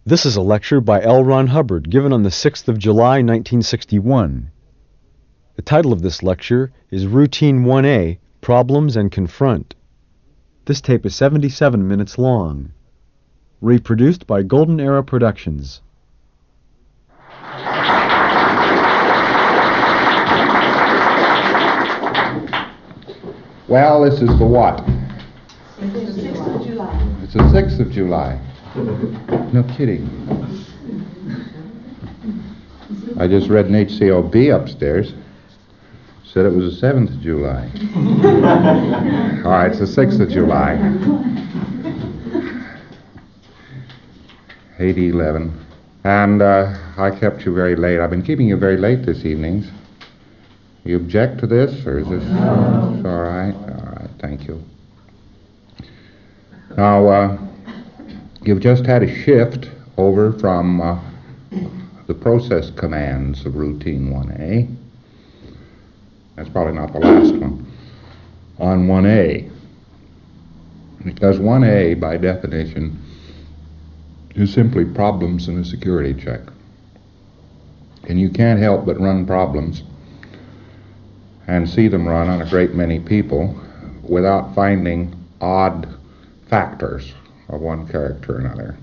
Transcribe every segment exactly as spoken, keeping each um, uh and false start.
This is a lecture by L. Ron Hubbard given on the sixth of July, nineteen sixty-one. The title of this lecture is Routine one A, Problems and Confront. This tape is seventy-seven minutes long. Reproduced by Golden Era Productions. Well, this is the what? It's the sixth of July. It's the sixth of July. No kidding. I just read an H C O B upstairs. Said it was the seventh of July. All right, it's the sixth of July. eight eleven. And uh, I kept you very late. I've been keeping you very late this evening. You object to this, or is this... No. It's all right? All right, thank you. Now, uh, you've just had a shift over from uh, the process commands of Routine one A. That's probably not the last one. On one A. Because one A, by definition, is simply problems in a security check. And you can't help but run problems and see them run on a great many people without finding odd factors of one character or another,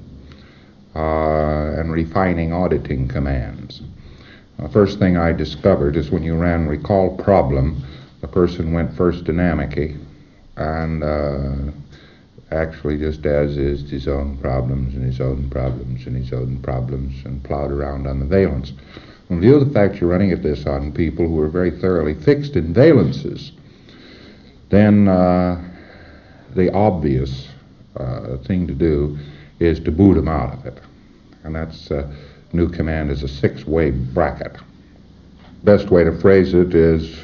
uh, and refining auditing commands. The first thing I discovered is when you ran recall problem, the person went first dynamic and uh, actually just as is his own problems and his own problems and his own problems and plowed around on the valence. In view of the fact you're running at this on people who are very thoroughly fixed in valences, then uh, the obvious uh, thing to do is to boot them out of it. And that's uh, new command is a six-way bracket. Best way to phrase it is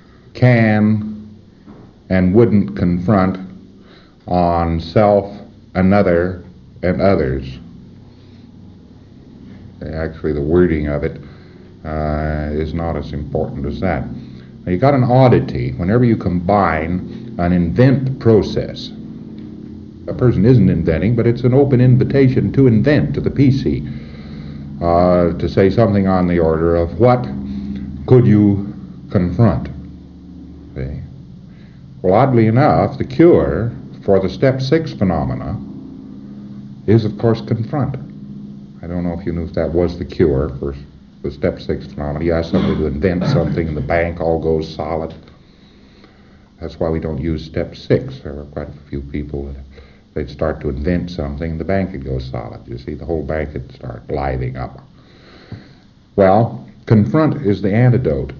can and wouldn't confront on self, another, and others. Actually, the wording of it uh, is not as important as that. Now, you got an oddity. Whenever you combine an invent process, a person isn't inventing, but it's an open invitation to invent to the P C. Uh, to say something on the order of what could you confront? See? Well, oddly enough, the cure for the step six phenomena is, of course, confront. I don't know if you knew if that was the cure for the step six phenomena. You ask somebody to invent something and the bank all goes solid. That's why we don't use step six. There are quite a few people that they'd start to invent something and the bank would go solid. You see, the whole bank would start livening up. Well, confront is the antidote.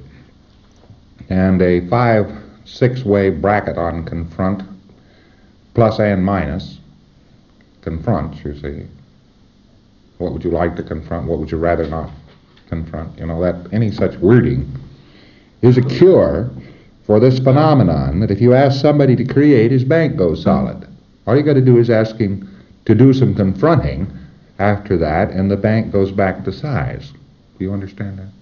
And a five, six-way bracket on confront, plus and minus, confront, you see. What would you like to confront? What would you rather not confront? You know, that any such wording is a cure for this phenomenon that if you ask somebody to create, his bank goes solid. All you got to do is ask him to do some confronting after that, and the bank goes back to size. Do you understand that?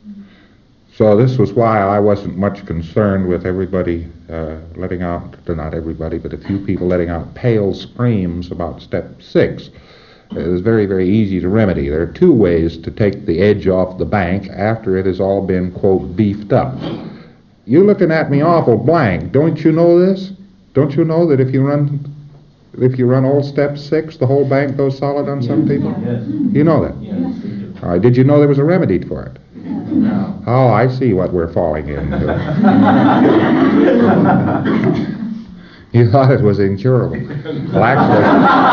So this was why I wasn't much concerned with everybody uh, letting out, not everybody, but a few people letting out pale screams about step six. It was very, very easy to remedy. There are two ways to take the edge off the bank after it has all been, quote, beefed up. You looking at me awful blank. Don't you know this? Don't you know that if you run if you run all step six, the whole bank goes solid on some people? Yes. You know that? Yes. All right. Did you know there was a remedy for it? No. Oh, I see what we're falling into. You thought it was incurable. Well, actually...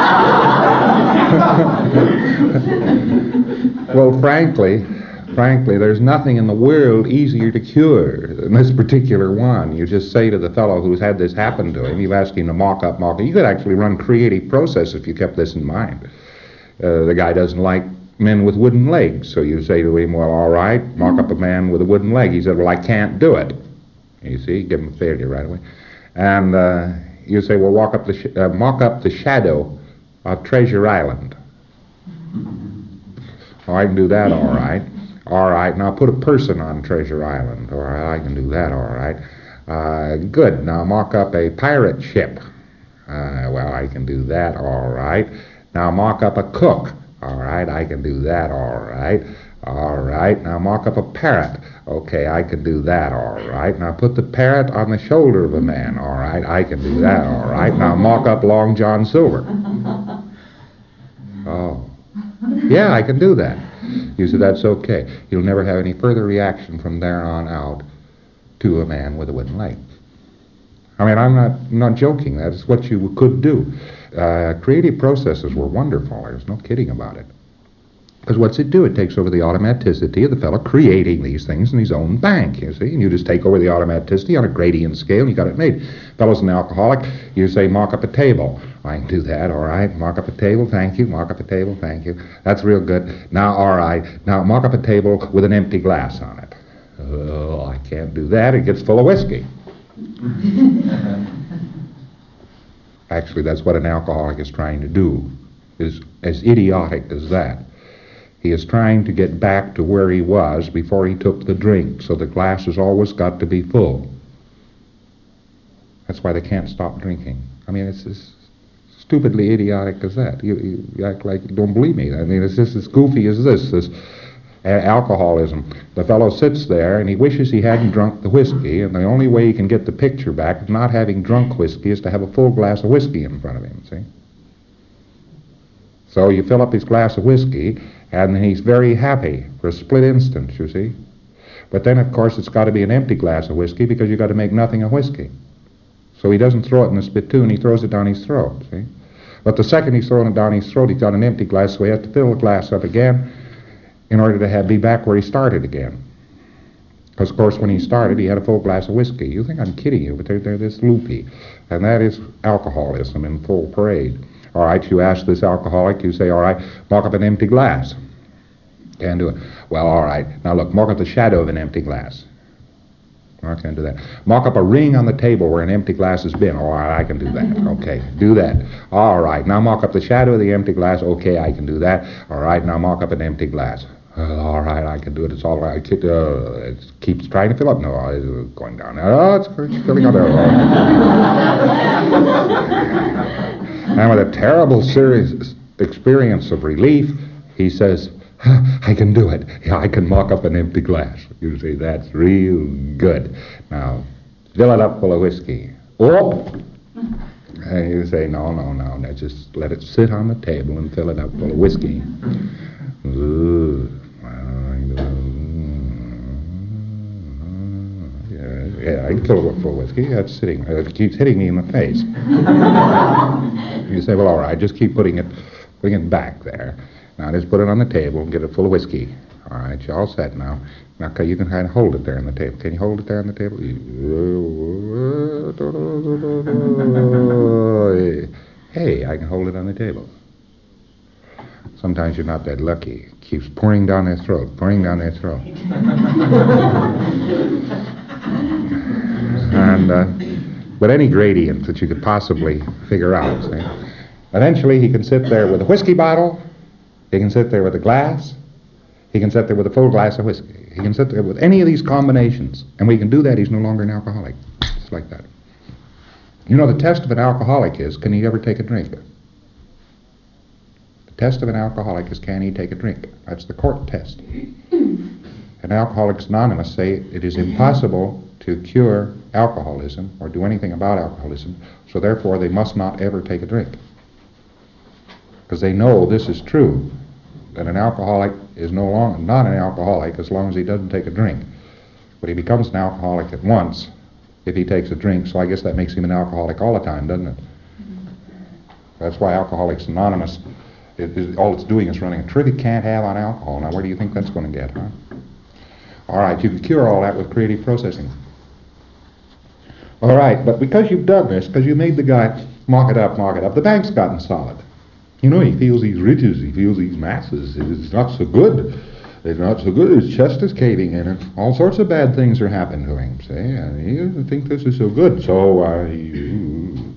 well, frankly, frankly, there's nothing in the world easier to cure than this particular one. You just say to the fellow who's had this happen to him, you ask him to mock up, mock up. You could actually run creative process if you kept this in mind. Uh, the guy doesn't like men with wooden legs, so you say to him, well, all right, mock up a man with a wooden leg. He said, well, I can't do it. You see, give him a failure right away. And uh, you say, well, walk up the sh- uh, mock up the shadow of Treasure Island. Oh, I can do that, all right. All right, now put a person on Treasure Island. All right, I can do that, all right. Uh, good, now mock up a pirate ship. Uh, well, I can do that, all right. Now mock up a cook All right, I can do that, all right. All right, now mock up a parrot. Okay, I can do that, all right. Now put the parrot on the shoulder of a man. All right, I can do that, all right. Now mock up Long John Silver. Oh, yeah, I can do that. You said that's okay. You'll never have any further reaction from there on out to a man with a wooden leg. I mean, I'm not not joking. That's what you could do. Uh, creative processes were wonderful. There's no kidding about it. Because what's it do? It takes over the automaticity of the fellow creating these things in his own bank, you see. And you just take over the automaticity on a gradient scale, and you got it made. Fellow's an alcoholic, you say, mock up a table. I can do that, all right. Mock up a table, thank you. Mock up a table, thank you. That's real good. Now, all right. Now, mock up a table with an empty glass on it. Oh, I can't do that. It gets full of whiskey. Actually, that's what an alcoholic is trying to do, is as idiotic as that. He is trying to get back to where he was before he took the drink, so the glass has always got to be full. That's why they can't stop drinking. I mean, it's as stupidly idiotic as that. You, you act like you don't believe me. I mean, it's just as goofy as this, this uh, alcoholism. The fellow sits there, and he wishes he hadn't drunk the whiskey, and the only way he can get the picture back of not having drunk whiskey is to have a full glass of whiskey in front of him, see? So you fill up his glass of whiskey, and he's very happy for a split instant, you see. But then, of course, it's got to be an empty glass of whiskey because you've got to make nothing of whiskey. So he doesn't throw it in the spittoon, he throws it down his throat, see. But the second he's throwing it down his throat, he's got an empty glass, so he has to fill the glass up again in order to have be back where he started again. Because, of course, when he started, he had a full glass of whiskey. You think I'm kidding you, but they're, they're this loopy. And that is alcoholism in full parade. All right, you ask this alcoholic, you say, all right, mock up an empty glass. Can't do it. Well, all right. Now, look, mock up the shadow of an empty glass. I can't do that. Mock up a ring on the table where an empty glass has been. All right, I can do that. Okay, do that. All right, now mock up the shadow of the empty glass. Okay, I can do that. All right, now mock up an empty glass. Uh, all right, I can do it. It's all right. It, uh, it keeps trying to fill up. No, it's going down. Oh, it's filling up. And with a terrible serious experience of relief, he says, I can do it. Yeah, I can mock up an empty glass. You see, that's real good. Now, fill it up full of whiskey. Oh! And you say, no, no, no. Now just let it sit on the table and fill it up full of whiskey. Ooh. Yeah, yeah, I can fill it up full of whiskey. That's sitting. It keeps hitting me in the face. You say, well, all right, just keep putting it, putting it back there. Now just put it on the table and get it full of whiskey. All right, you're all set now. Now you can kind of hold it there on the table. Can you hold it there on the table? Hey, I can hold it on the table. Sometimes you're not that lucky. It keeps pouring down their throat, pouring down their throat. And uh, with any gradient that you could possibly figure out, see? Eventually he can sit there with a whiskey bottle. He can sit there with a glass. He can sit there with a full glass of whiskey. He can sit there with any of these combinations. And when he can do that, he's no longer an alcoholic. Just like that. You know, the test of an alcoholic is, can he ever take a drink? The test of an alcoholic is, can he take a drink? That's the court test. And Alcoholics Anonymous say it is impossible to cure alcoholism or do anything about alcoholism, so therefore they must not ever take a drink. Because they know this is true, that an alcoholic is no longer not an alcoholic as long as he doesn't take a drink. But he becomes an alcoholic at once if he takes a drink, so I guess that makes him an alcoholic all the time, doesn't it? Mm-hmm. That's why Alcoholics Anonymous, it, it, all it's doing is running a trick it can't have on alcohol. Now where do you think that's going to get, huh? All right, you can cure all that with creative processing. All right, but because you've done this, because you made the guy mock it up, mock it up, the bank's gotten solid. You know, he feels these riches, he feels these masses. It's not so good. It's not so good. His chest is caving in, and all sorts of bad things are happening to him, see? And he doesn't think this is so good. So, uh, he,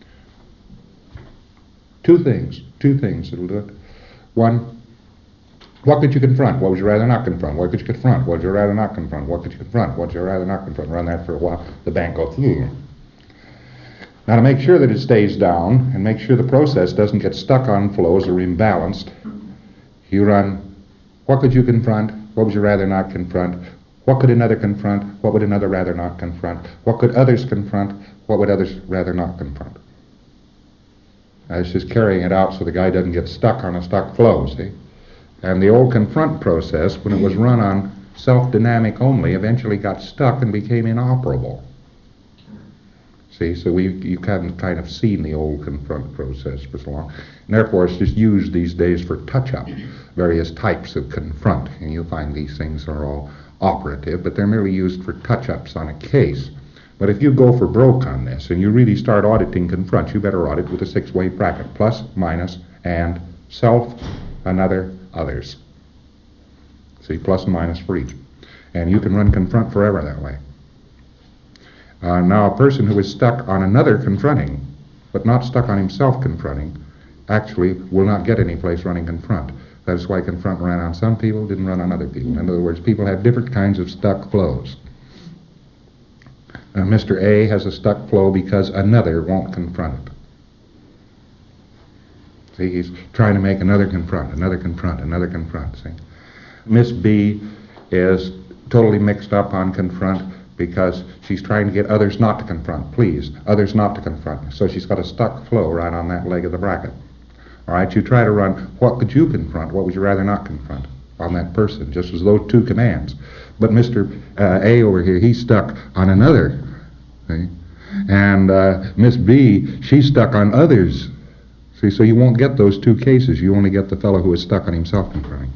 two things, two things that'll do it. One, what could you confront? What would you rather not confront? What could you confront? What would you rather not confront? What could you confront? What would you rather not confront? Run that for a while. The bank goes, hmm. Now, to make sure that it stays down and make sure the process doesn't get stuck on flows or imbalanced, You run, what could you confront? What would you rather not confront? What could another confront? What would another rather not confront? What could others confront? What would others rather not confront? Uh, it's just carrying it out so the guy doesn't get stuck on a stuck flow, see? And the old confront process, when it was run on self-dynamic only, eventually got stuck and became inoperable. See, so we you haven't kind of seen the old confront process for so long. And therefore, it's just used these days for touch-up, various types of confront. And you'll find these things are all operative, but they're merely used for touch-ups on a case. But if you go for broke on this and you really start auditing confront, you better audit with a six-way bracket, plus, minus, and, self, another, others. See, plus and minus for each. And you can run confront forever that way. Uh, now, a person who is stuck on another confronting, but not stuck on himself confronting, actually will not get any place running confront. That's why confront ran on some people, didn't run on other people. In other words, people have different kinds of stuck flows. Uh, Mister A has a stuck flow because another won't confront it. See, he's trying to make another confront, another confront, another confront, see. Miss B is totally mixed up on confront because she's trying to get others not to confront, please, others not to confront. So she's got a stuck flow right on that leg of the bracket. All right, you try to run, what could you confront? What would you rather not confront on that person? Just as those two commands. But Mister Uh, A over here, he's stuck on another. See? And uh, Miss B, she's stuck on others. See, so you won't get those two cases. You only get the fellow who is stuck on himself confronting.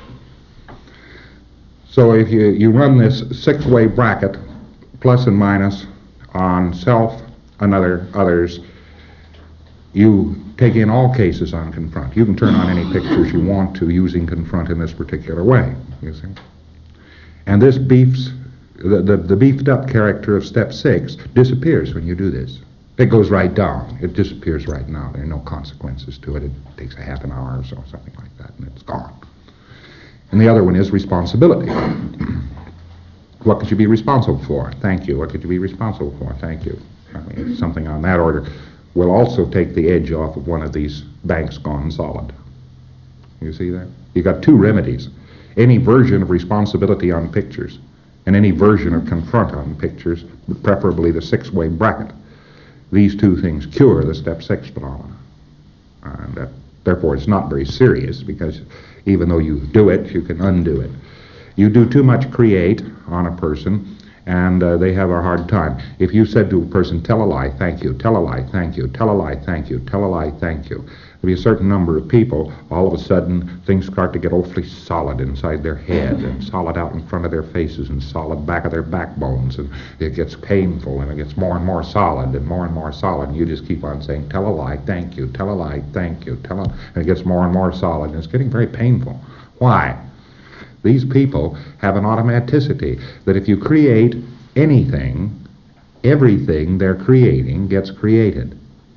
So if you, you run this six-way bracket, plus and minus, on self, another, others, you take in all cases on confront. You can turn on any pictures you want to using confront in this particular way, you see. And this beefs, the, the, the beefed up character of step six disappears when you do this. It goes right down. It disappears right now. There are no consequences to it. It takes a half an hour or so, something like that, and it's gone. And the other one is responsibility. What could you be responsible for? Thank you. What could you be responsible for? Thank you. I mean, something on that order will also take the edge off of one of these banks gone solid. You see that? You got two remedies. Any version of responsibility on pictures and any version of confront on pictures, preferably the six-way bracket. These two things cure the step six phenomena. And that, therefore, it's not very serious because even though you do it, you can undo it. You do too much create on a person, and uh, they have a hard time. If you said to a person, tell a lie, thank you, tell a lie, thank you, tell a lie, thank you, tell a lie, thank you, there'll be a certain number of people, all of a sudden things start to get awfully solid inside their head and solid out in front of their faces and solid back of their backbones, and it gets painful and it gets more and more solid and more and more solid, and you just keep on saying, tell a lie, thank you, tell a lie, thank you, tell a, and it gets more and more solid, and it's getting very painful. Why? These people have an automaticity that if you create anything, everything they're creating gets created.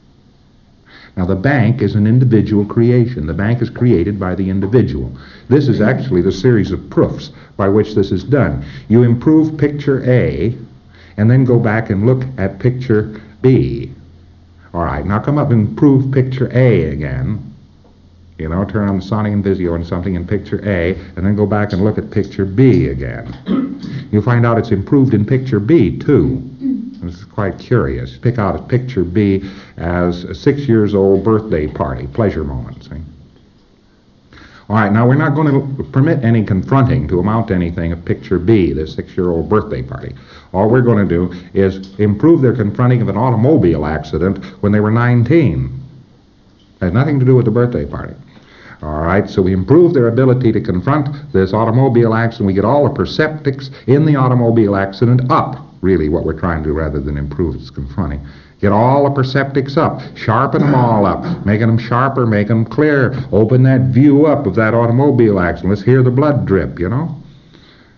Now, the bank is an individual creation. The bank is created by the individual. This is actually the series of proofs by which this is done. You improve picture A, and then go back and look at picture B. All right, now come up and improve picture A again. You know, turn on the Sonic and Visio and something in picture A, and then go back and look at picture B again. You'll find out it's improved in picture B, too. This is quite curious. Pick out a picture B as a six-years-old birthday party, pleasure moment, see? All right, now we're not going to permit any confronting to amount to anything of picture B, this six-year-old birthday party. All we're going to do is improve their confronting of an automobile accident when they were nineteen. It has nothing to do with the birthday party. All right, so we improve their ability to confront this automobile accident. We get all the perceptics in the automobile accident up, really what we're trying to do rather than improve its confronting. Get all the perceptics up, sharpen them all up, making them sharper, make them clear, open that view up of that automobile accident. Let's hear the blood drip, you know.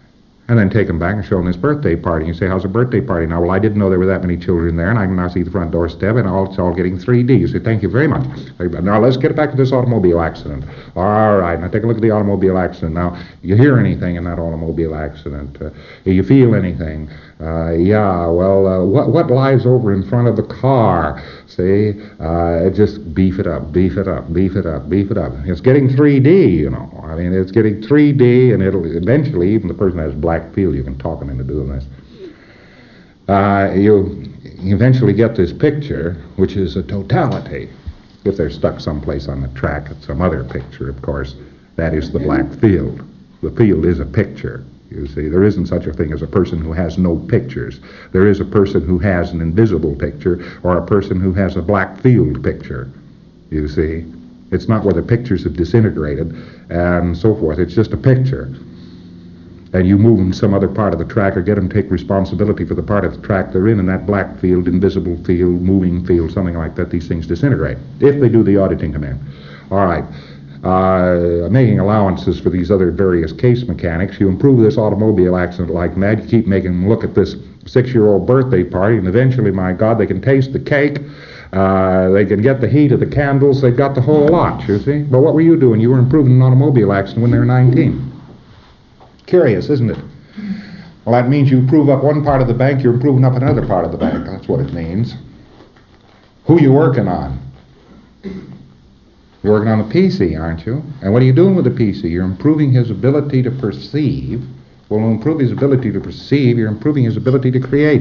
And then take them back and show them this birthday party. You say, how's the birthday party? Now, well, I didn't know there were that many children there, and I can now see the front doorstep, and all, it's all getting three D. You say, thank you very much. Now, let's get back to this automobile accident. All right, now take a look at the automobile accident. Now, you hear anything in that automobile accident? Uh, you feel anything? Uh, yeah, well, uh, what, what lies over in front of the car? See, uh, just beef it up, beef it up, beef it up, beef it up. It's getting three D, you know. I mean, it's getting three D, and it'll eventually, even the person has black field, you can talk him into doing this. Uh, you eventually get this picture, which is a totality. If they're stuck someplace on the track, it's some other picture, of course. That is the black field. The field is a picture. You see, there isn't such a thing as a person who has no pictures. There is a person who has an invisible picture or a person who has a black field picture. You see, it's not where the pictures have disintegrated and so forth. It's just a picture. And you move them some other part of the track or get them to take responsibility for the part of the track they're in, and that black field, invisible field, moving field, something like that, these things disintegrate if they do the auditing command. All right. Uh, making allowances for these other various case mechanics, you improve this automobile accident like mad. You keep making them look at this six-year-old birthday party, and eventually, my God, they can taste the cake, uh, they can get the heat of the candles, they've got the whole lot, you see. But what were you doing? You were improving an automobile accident when they were nineteen. Curious, isn't it? Well, that means you improve up one part of the bank, you're improving up another part of the bank. That's what it means. Who you working on? You're working on the P C, aren't you? And what are you doing with the P C? You're improving his ability to perceive. Well, to improve his ability to perceive, you're improving his ability to create.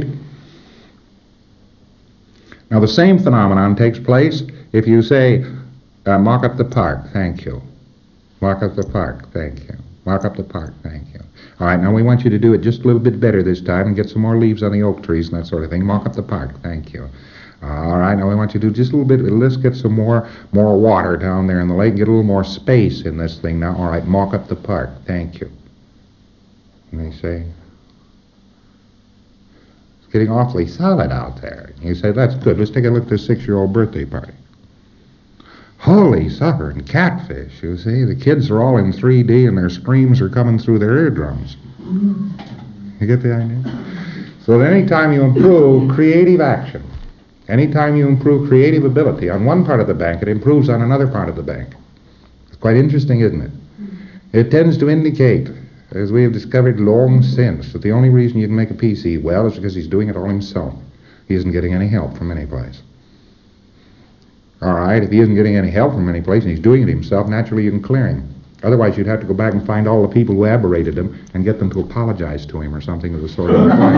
Now, the same phenomenon takes place if you say, uh, mark up the park, thank you. Mark up the park, thank you. Mark up the park, thank you. All right, now we want you to do it just a little bit better this time and get some more leaves on the oak trees and that sort of thing. Mark up the park, thank you. All right, now we want you to do just a little bit, let's get some more more water down there in the lake, get a little more space in this thing now. All right, mark up the park, thank you. And they say, it's getting awfully solid out there. And you say, that's good, let's take a look at this six-year-old birthday party. Holy suffering catfish, you see, the kids are all in three D and their screams are coming through their eardrums. You get the idea? So any time you improve creative action, anytime you improve creative ability on one part of the bank, it improves on another part of the bank. It's quite interesting, isn't it? It tends to indicate, as we have discovered long since, that the only reason you can make a P C well is because he's doing it all himself. He isn't getting any help from any place. All right, if he isn't getting any help from any place and he's doing it himself, naturally you can clear him. Otherwise, you'd have to go back and find all the people who aberrated him and get them to apologize to him or something of the sort.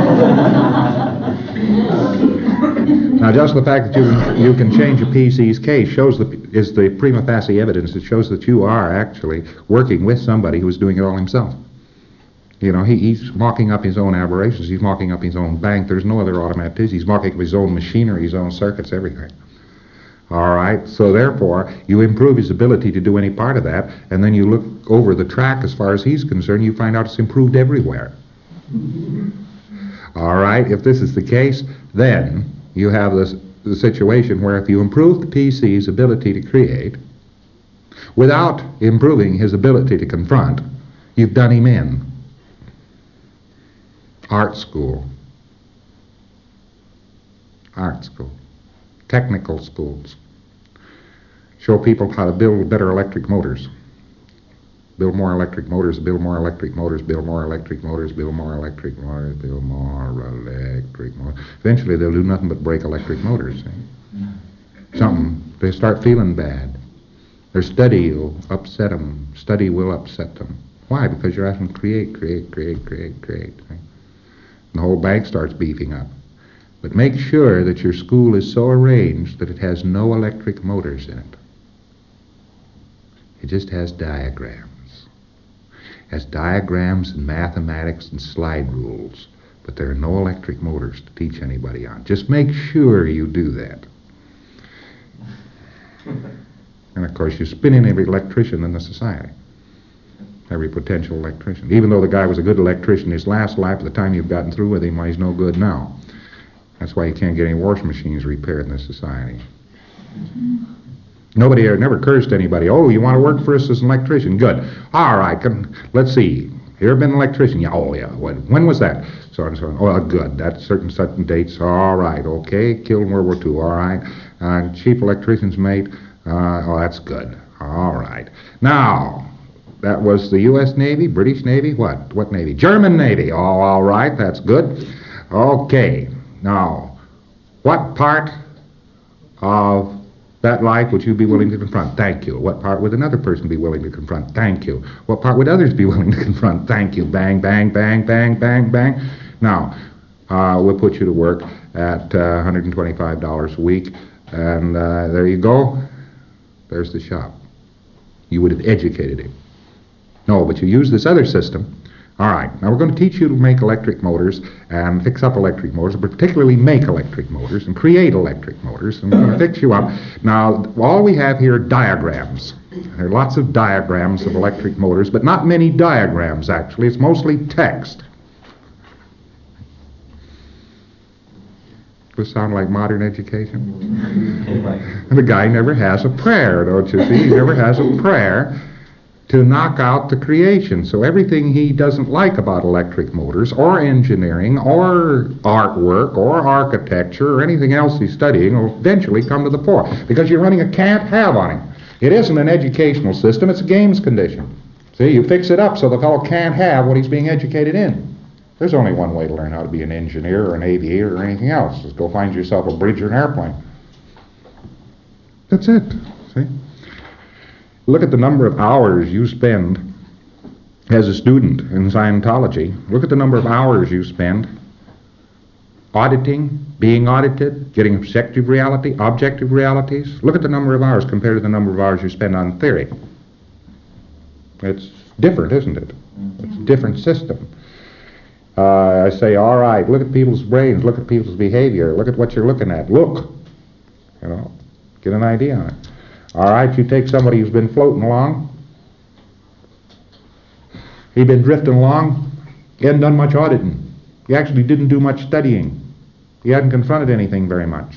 Now, just the fact that you can, you can change a P C's case shows the, is the prima facie evidence that shows that you are actually working with somebody who's doing it all himself. You know, he, he's mocking up his own aberrations. He's mocking up his own bank. There's no other automaticity. He's mocking up his own machinery, his own circuits, everything. All right, so therefore, you improve his ability to do any part of that, and then you look over the track as far as he's concerned, you find out it's improved everywhere. All right, if this is the case, then you have this, the situation where if you improve the P C's ability to create, without improving his ability to confront, you've done him in. Art school. Art school. Technical schools. Show people how to build better electric motors. Build more electric motors, build more electric motors, build more electric motors, build more electric motors, build more electric motors. Eventually they'll do nothing but break electric motors. See? Something, they start feeling bad. Their study will upset them. Study will upset them. Why? Because you're asking them to create, create, create, create, create. See? And the whole bank starts beefing up. But make sure that your school is so arranged that it has no electric motors in it. It just has diagrams. It has diagrams and mathematics and slide rules, but there are no electric motors to teach anybody on. Just make sure you do that. And of course, you spin in every electrician in the society. Every potential electrician. Even though the guy was a good electrician his last life, by the time you've gotten through with him, well, he's no good now. That's why you can't get any washing machines repaired in this society. Nobody ever never occurs to anybody, oh, you want to work for us as an electrician? Good. All right, come, let's see. You ever been an electrician? Yeah, oh yeah. When, when was that? So and so on. Oh, good. That's certain certain dates. All right. Okay. Killed in World War Two. All right. Uh, chief electrician's mate. Uh, oh, that's good. All right. Now, that was the U S Navy, British Navy, what? What Navy? German Navy. Oh, all right. That's good. Okay. Now, what part of that life would you be willing to confront? Thank you. What part would another person be willing to confront? Thank you. What part would others be willing to confront? Thank you. Bang, bang, bang, bang, bang, bang. Now, uh, we'll put you to work at uh, one hundred twenty-five dollars a week, and uh, there you go. There's the shop. You would have educated him. No, but you use this other system. All right, now we're going to teach you to make electric motors and fix up electric motors, but particularly make electric motors and create electric motors, and we're going to fix you up. Now, all we have here are diagrams. There are lots of diagrams of electric motors, but not many diagrams, actually. It's mostly text. Does this sound like modern education? The guy never has a prayer, don't you see? He never has a prayer to knock out the creation. So everything he doesn't like about electric motors or engineering or artwork or architecture or anything else he's studying will eventually come to the fore, because you're running a can't-have on him. It isn't an educational system, it's a games condition. See, you fix it up so the fellow can't have what he's being educated in. There's only one way to learn how to be an engineer or an aviator or anything else, is go find yourself a bridge or an airplane. That's it, see? Look at the number of hours you spend as a student in Scientology. Look at the number of hours you spend auditing, being audited, getting objective reality, objective realities. Look at the number of hours compared to the number of hours you spend on theory. It's different, isn't it? It's a different system. Uh, I say, all right, look at people's brains, look at people's behavior, look at what you're looking at. Look, you know, get an idea on it. All right, you take somebody who's been floating along. He'd been drifting along. He hadn't done much auditing. He actually didn't do much studying. He hadn't confronted anything very much.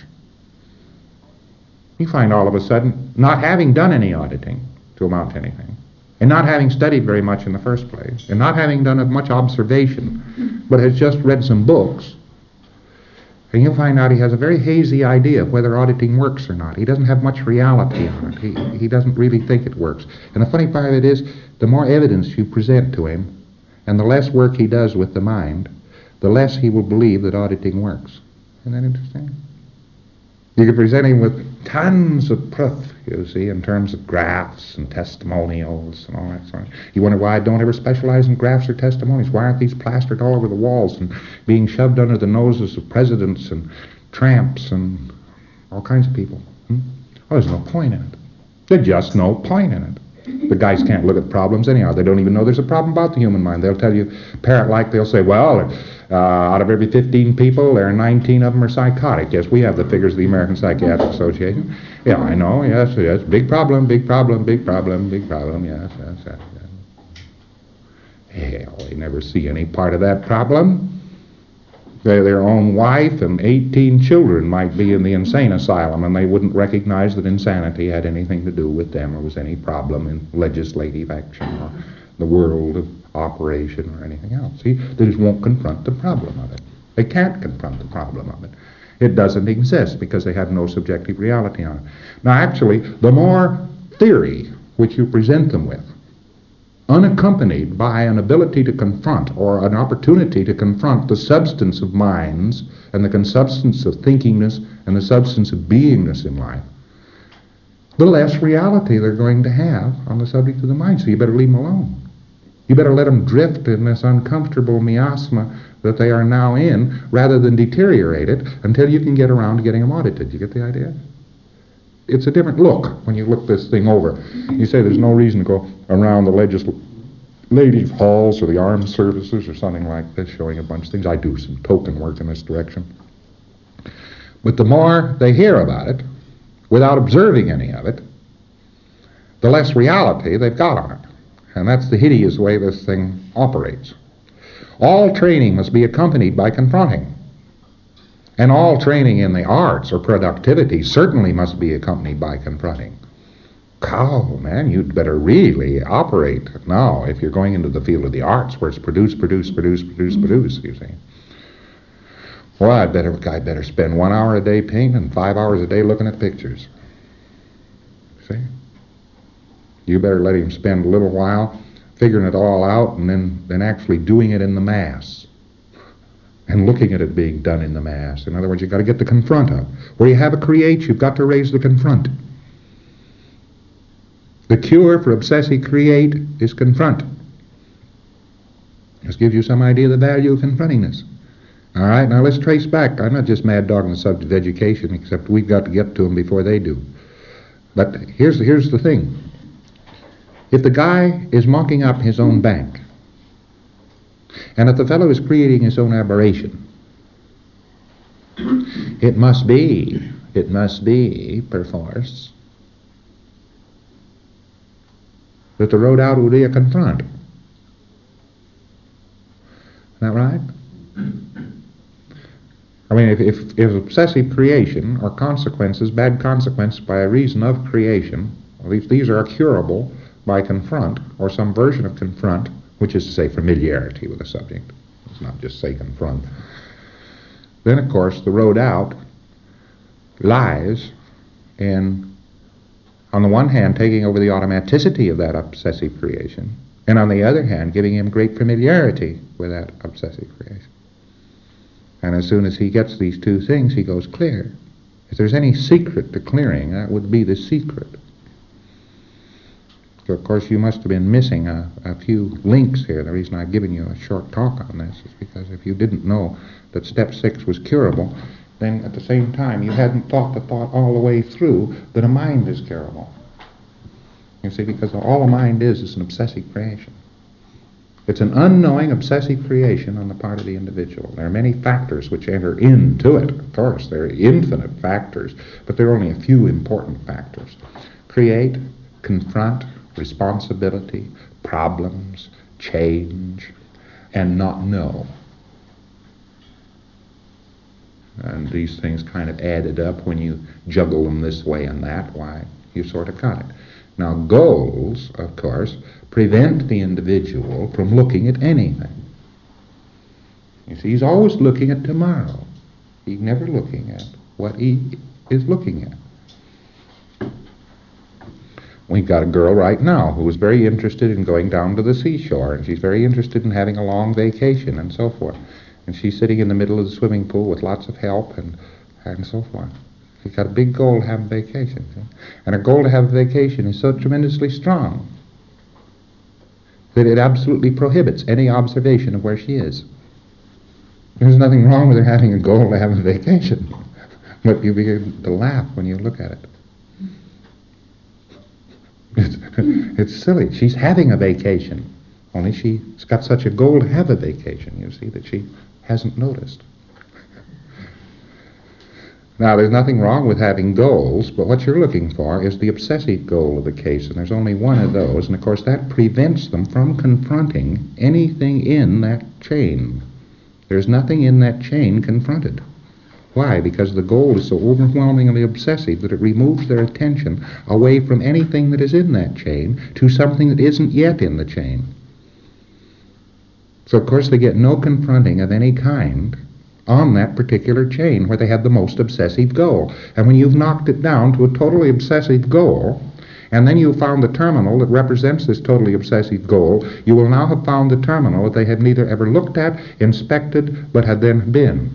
You find all of a sudden, not having done any auditing to amount to anything, and not having studied very much in the first place, and not having done much observation, but has just read some books, and you'll find out he has a very hazy idea of whether auditing works or not. He doesn't have much reality on it. He, he doesn't really think it works. And the funny part of it is, the more evidence you present to him, and the less work he does with the mind, the less he will believe that auditing works. Isn't that interesting? You can present him with tons of proof, you see, in terms of graphs and testimonials and all that sort of thing. You wonder why I don't ever specialize in graphs or testimonies. Why aren't these plastered all over the walls and being shoved under the noses of presidents and tramps and all kinds of people? Hmm? Well, there's no point in it. There's just no point in it. The guys can't look at problems anyhow. They don't even know there's a problem about the human mind. They'll tell you, parrot-like, they'll say, well, uh, out of every fifteen people, there are nineteen of them are psychotic. Yes, we have the figures of the American Psychiatric Association. Yeah, I know, yes, yes. Big problem, big problem, big problem, big problem, yes, yes, yes. yes. Hell, they never see any part of that problem. They, their own wife and eighteen children might be in the insane asylum, and they wouldn't recognize that insanity had anything to do with them or was any problem in legislative action or the world of operation or anything else. See, they just won't confront the problem of it. They can't confront the problem of it. It doesn't exist because they have no subjective reality on it. Now, actually, the more theory which you present them with, unaccompanied by an ability to confront or an opportunity to confront the substance of minds and the substance of thinkingness and the substance of beingness in life, the less reality they're going to have on the subject of the mind. So you better leave them alone. You better let them drift in this uncomfortable miasma that they are now in, rather than deteriorate it until you can get around to getting them audited. You get the idea? It's a different look when you look this thing over. You say there's no reason to go around the legislative halls or the armed services or something like this showing a bunch of things. I do some token work in this direction. But the more they hear about it, without observing any of it, the less reality they've got on it. And that's the hideous way this thing operates. All training must be accompanied by confronting. And all training in the arts or productivity certainly must be accompanied by confronting. Cow, man, you'd better really operate now if you're going into the field of the arts where it's produce, produce, produce, produce, produce, you see. Well, I'd better, I'd better spend one hour a day painting and five hours a day looking at pictures. See? You better let him spend a little while figuring it all out and then, then actually doing it in the mass. And looking at it being done in the mass. In other words, you've got to get the confront up. Where you have a create, you've got to raise the confront. The cure for obsessive create is confront. This gives you some idea of the value of confronting this. All right, now let's trace back. I'm not just mad dogging the subject of education, except we've got to get to them before they do. But here's, here's the thing. If the guy is mocking up his own bank, and if the fellow is creating his own aberration, it must be, it must be, perforce, that the road out would be a confront. Is that right? I mean, if, if, if obsessive creation or consequences, bad consequences by a reason of creation, well, if these are curable by confront or some version of confront, which is to say familiarity with the subject, it's not just say confront, then of course the road out lies in, on the one hand, taking over the automaticity of that obsessive creation, and on the other hand, giving him great familiarity with that obsessive creation. And as soon as he gets these two things, he goes clear. If there's any secret to clearing, that would be the secret. So of course you must have been missing a, a few links here. The reason I've given you a short talk on this is because if you didn't know that step six was curable, then at the same time you hadn't thought the thought all the way through that a mind is curable. You see, because all a mind is is an obsessive creation. It's an unknowing obsessive creation on the part of the individual. There are many factors which enter into it. Of course, there are infinite factors, but there are only a few important factors. Create, confront, responsibility, problems, change, and not know. And these things kind of added up when you juggle them this way and that, why, you sort of got it. Now, goals, of course, prevent the individual from looking at anything. You see, he's always looking at tomorrow. He's never looking at what he is looking at. We've got a girl right now who is very interested in going down to the seashore, and she's very interested in having a long vacation and so forth. And she's sitting in the middle of the swimming pool with lots of help and, and so forth. She's got a big goal to have a vacation. See? And a goal to have a vacation is so tremendously strong that it absolutely prohibits any observation of where she is. There's nothing wrong with her having a goal to have a vacation, but you begin to laugh when you look at it. It's, it's silly. She's having a vacation, only she's got such a goal to have a vacation, you see, that she hasn't noticed. Now, there's nothing wrong with having goals, but what you're looking for is the obsessive goal of the case, and there's only one of those, and of course that prevents them from confronting anything in that chain. There's nothing in that chain confronted. Why? Because the goal is so overwhelmingly obsessive that it removes their attention away from anything that is in that chain to something that isn't yet in the chain. So, of course, they get no confronting of any kind on that particular chain where they have the most obsessive goal. And when you've knocked it down to a totally obsessive goal, and then you've found the terminal that represents this totally obsessive goal, you will now have found the terminal that they had neither ever looked at, inspected, but had then been.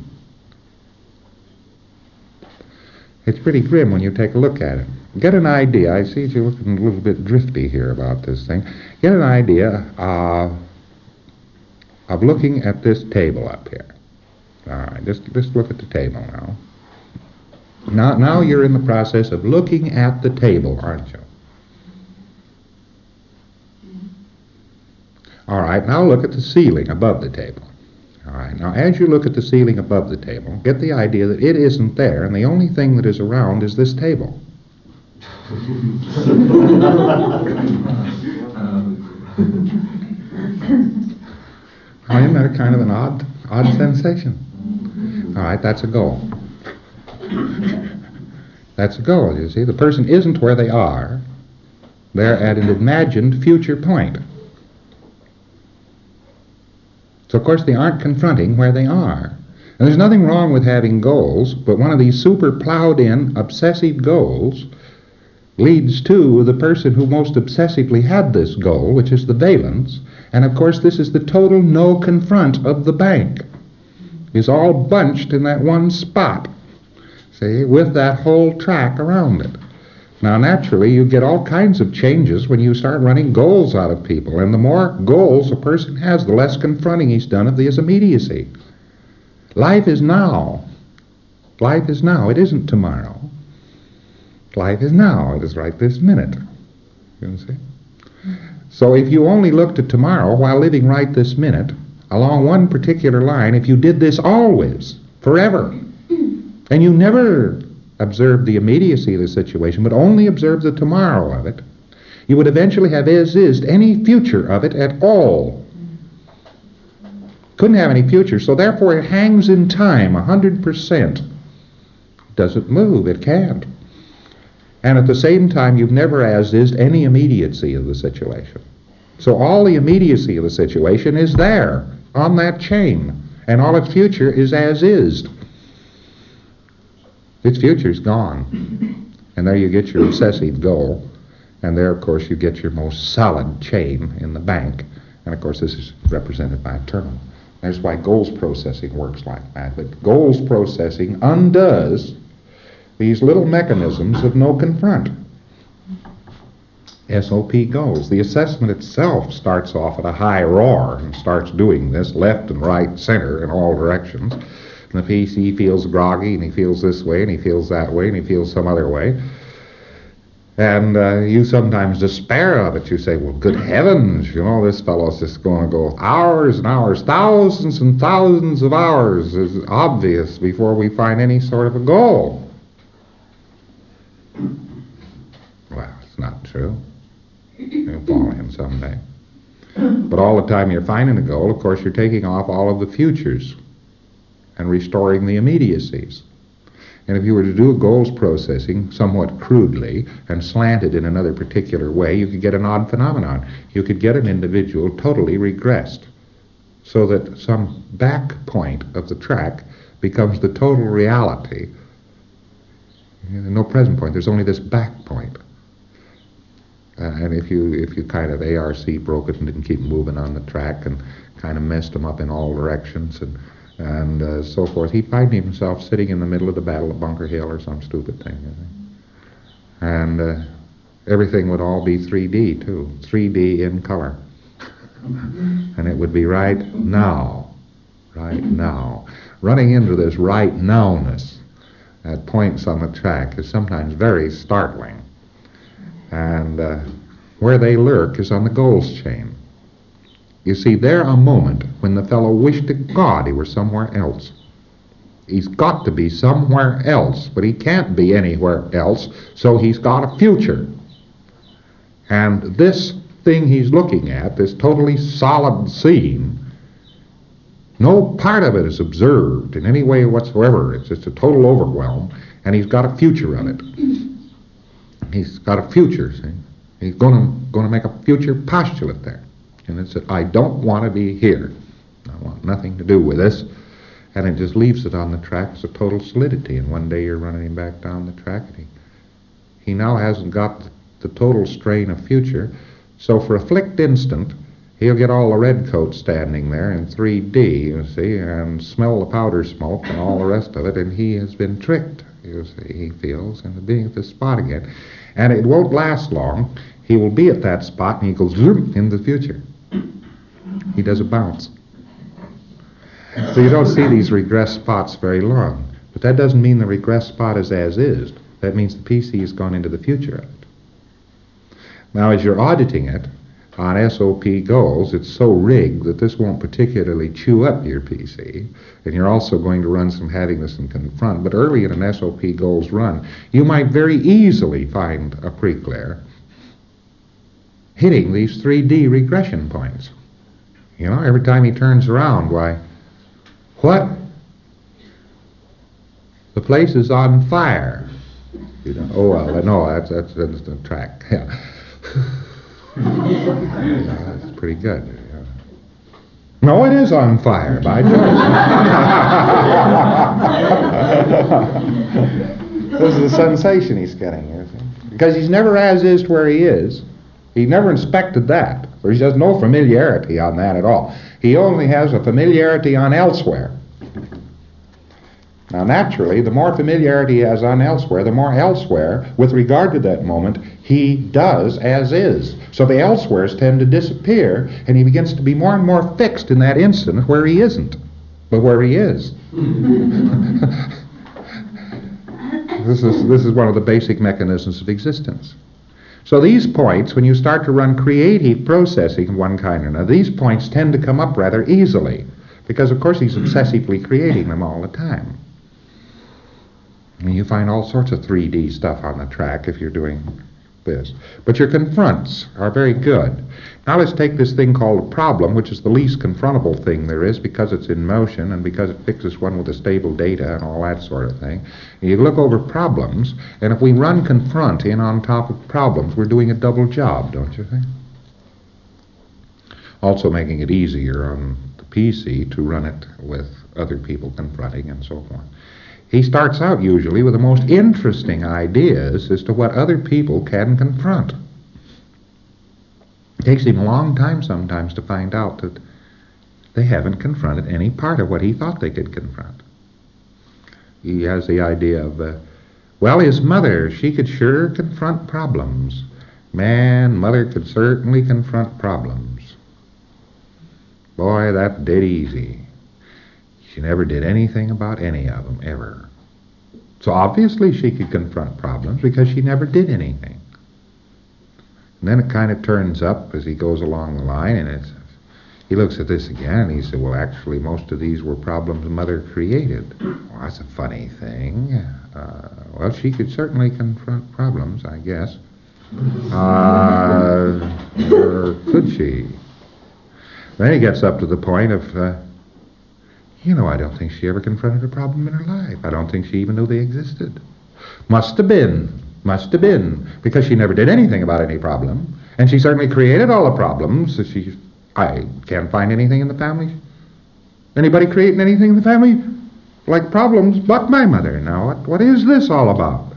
It's pretty grim when you take a look at it. Get an idea. I see you're looking a little bit drifty here about this thing. Get an idea uh, of looking at this table up here. All right, just, just look at the table now. Now, now you're in the process of looking at the table, aren't you? All right, now look at the ceiling above the table. All right, now as you look at the ceiling above the table, get the idea that it isn't there, and the only thing that is around is this table. Now, isn't that kind of an odd, odd sensation? All right, that's a goal. That's a goal, you see. The person isn't where they are, They're at an imagined future point. So, of course, they aren't confronting where they are. And there's nothing wrong with having goals, but one of these super plowed-in, obsessive goals leads to the person who most obsessively had this goal, which is the valence. And, of course, this is the total no-confront of the bank. It's all bunched in that one spot, see, with that whole track around it. Now, naturally, you get all kinds of changes when you start running goals out of people. And the more goals a person has, the less confronting he's done of his immediacy. Life is now. Life is now. It isn't tomorrow. Life is now. It is right this minute. You see? So if you only looked at tomorrow while living right this minute, along one particular line, if you did this always, forever, and you never observed the immediacy of the situation, but only observed the tomorrow of it, you would eventually have as-is any future of it at all. Couldn't have any future, so therefore it hangs in time one hundred percent. It doesn't move, it can't. And at the same time, you've never as-is any immediacy of the situation. So all the immediacy of the situation is there, on that chain, and all its future is as-is. Its future's gone. And there you get your obsessive goal, and there, of course, you get your most solid chain in the bank. And, of course, this is represented by a terminal. That's why goals processing works like that. But goals processing undoes these little mechanisms of no confront. S O P goals. The assessment itself starts off at a high roar and starts doing this left and right, center, in all directions. And the P C feels groggy, and he feels this way, and he feels that way, and he feels some other way. And uh, you sometimes despair of it. You say, well, good heavens, you know, this fellow's just going to go hours and hours, thousands and thousands of hours is obvious before we find any sort of a goal. Well, it's not true. You'll fall in someday. But all the time you're finding a goal, of course, you're taking off all of the futures and restoring the immediacies. And if you were to do goals processing somewhat crudely and slanted in another particular way, you could get an odd phenomenon. You could get an individual totally regressed, so that some back point of the track becomes the total reality. No present point, there's only this back point. Uh, and if you if you kind of A R C broke it and didn't keep moving on the track and kind of messed them up in all directions and and uh, so forth, he'd find himself sitting in the middle of the Battle of Bunker Hill or some stupid thing. You think? And uh, everything would all be three D too, three D in color. And it would be right now, right now. Running into this right nowness at points on the track is sometimes very startling. And uh, where they lurk is on the goals chain. You see, there a moment when the fellow wished to God he were somewhere else. He's got to be somewhere else, but he can't be anywhere else, so he's got a future. And this thing he's looking at, this totally solid scene, no part of it is observed in any way whatsoever. It's just a total overwhelm, and he's got a future of it. He's got a future, see? He's going to going to make a future postulate there. And it's that I don't want to be here. I want nothing to do with this. And it just leaves it on the track as a total solidity. And one day you're running him back down the track, and he, he now hasn't got the, the total strain of future. So for a flicked instant, he'll get all the redcoats standing there in three D, you see, and smell the powder smoke and all the rest of it, and he has been tricked, you see, he feels, into being at this spot again. And it won't last long. He will be at that spot, and he goes zoom into the future. He does a bounce. So you don't see these regress spots very long. But that doesn't mean the regress spot is as is. That means the P C has gone into the future of it. Now, as you're auditing it on S O P goals, it's so rigged that this won't particularly chew up your P C. And you're also going to run some having-this and confront. But early in an S O P goals run, you might very easily find a preclear hitting these three D regression points. You know, every time he turns around, why, what? The place is on fire. You know, oh, well, no, that's, that's, that's the track. Yeah. Yeah, that's pretty good. Yeah. No, it is on fire, by choice. This is a sensation he's getting, you see. Because he's never as is to where he is. He never inspected that. So he has no familiarity on that at all. He only has a familiarity on elsewhere. Now, naturally, the more familiarity he has on elsewhere, the more elsewhere, with regard to that moment, he does as is. So the elsewheres tend to disappear, and he begins to be more and more fixed in that instant where he isn't, but where he is. This is this is one of the basic mechanisms of existence. So these points, when you start to run creative processing of one kind or another, these points tend to come up rather easily, because of course he's obsessively creating them all the time. And you find all sorts of three D stuff on the track if you're doing this. But your confronts are very good. Now let's take this thing called a problem, which is the least confrontable thing there is because it's in motion and because it fixes one with the stable data and all that sort of thing. And you look over problems, and if we run confront in on top of problems, we're doing a double job, don't you think? Also making it easier on the P C to run it with other people confronting and so forth. He starts out usually with the most interesting ideas as to what other people can confront. It takes him a long time sometimes to find out that they haven't confronted any part of what he thought they could confront. He has the idea of, uh, well, his mother, she could sure confront problems. Man, mother could certainly confront problems. Boy, that did easy. She never did anything about any of them, ever. So obviously she could confront problems because she never did anything. And then it kind of turns up as he goes along the line, and it's, he looks at this again, and he said, well, actually, most of these were problems Mother created. Well, that's a funny thing. Uh, well, she could certainly confront problems, I guess. Uh, or could she? Then he gets up to the point of... Uh, You know, I don't think she ever confronted a problem in her life. I don't think she even knew they existed. Must have been. Must have been. Because she never did anything about any problem. And she certainly created all the problems. So she, I can't find anything in the family. Anybody creating anything in the family? Like problems but my mother. Now, what, what is this all about?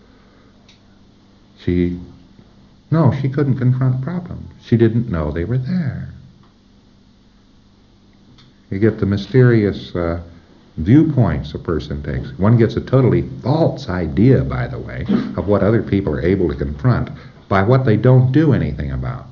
She, no, she couldn't confront problems. She didn't know they were there. You get the mysterious uh, viewpoints a person takes. One gets a totally false idea, by the way, of what other people are able to confront by what they don't do anything about.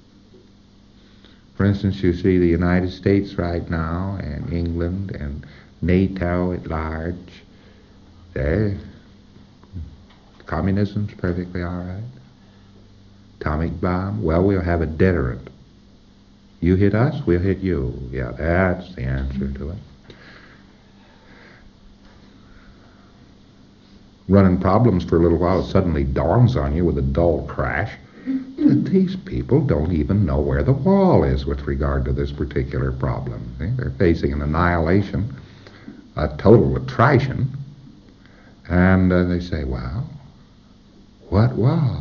For instance, you see the United States right now, and England, and NATO at large. They, communism's perfectly all right. Atomic bomb, well, we'll have a deterrent. You hit us, we'll hit you. Yeah, that's the answer to it. Running problems for a little while, it suddenly dawns on you with a dull crash that these people don't even know where the wall is with regard to this particular problem. See? They're facing an annihilation, a total attrition, and uh, they say, well, what wall?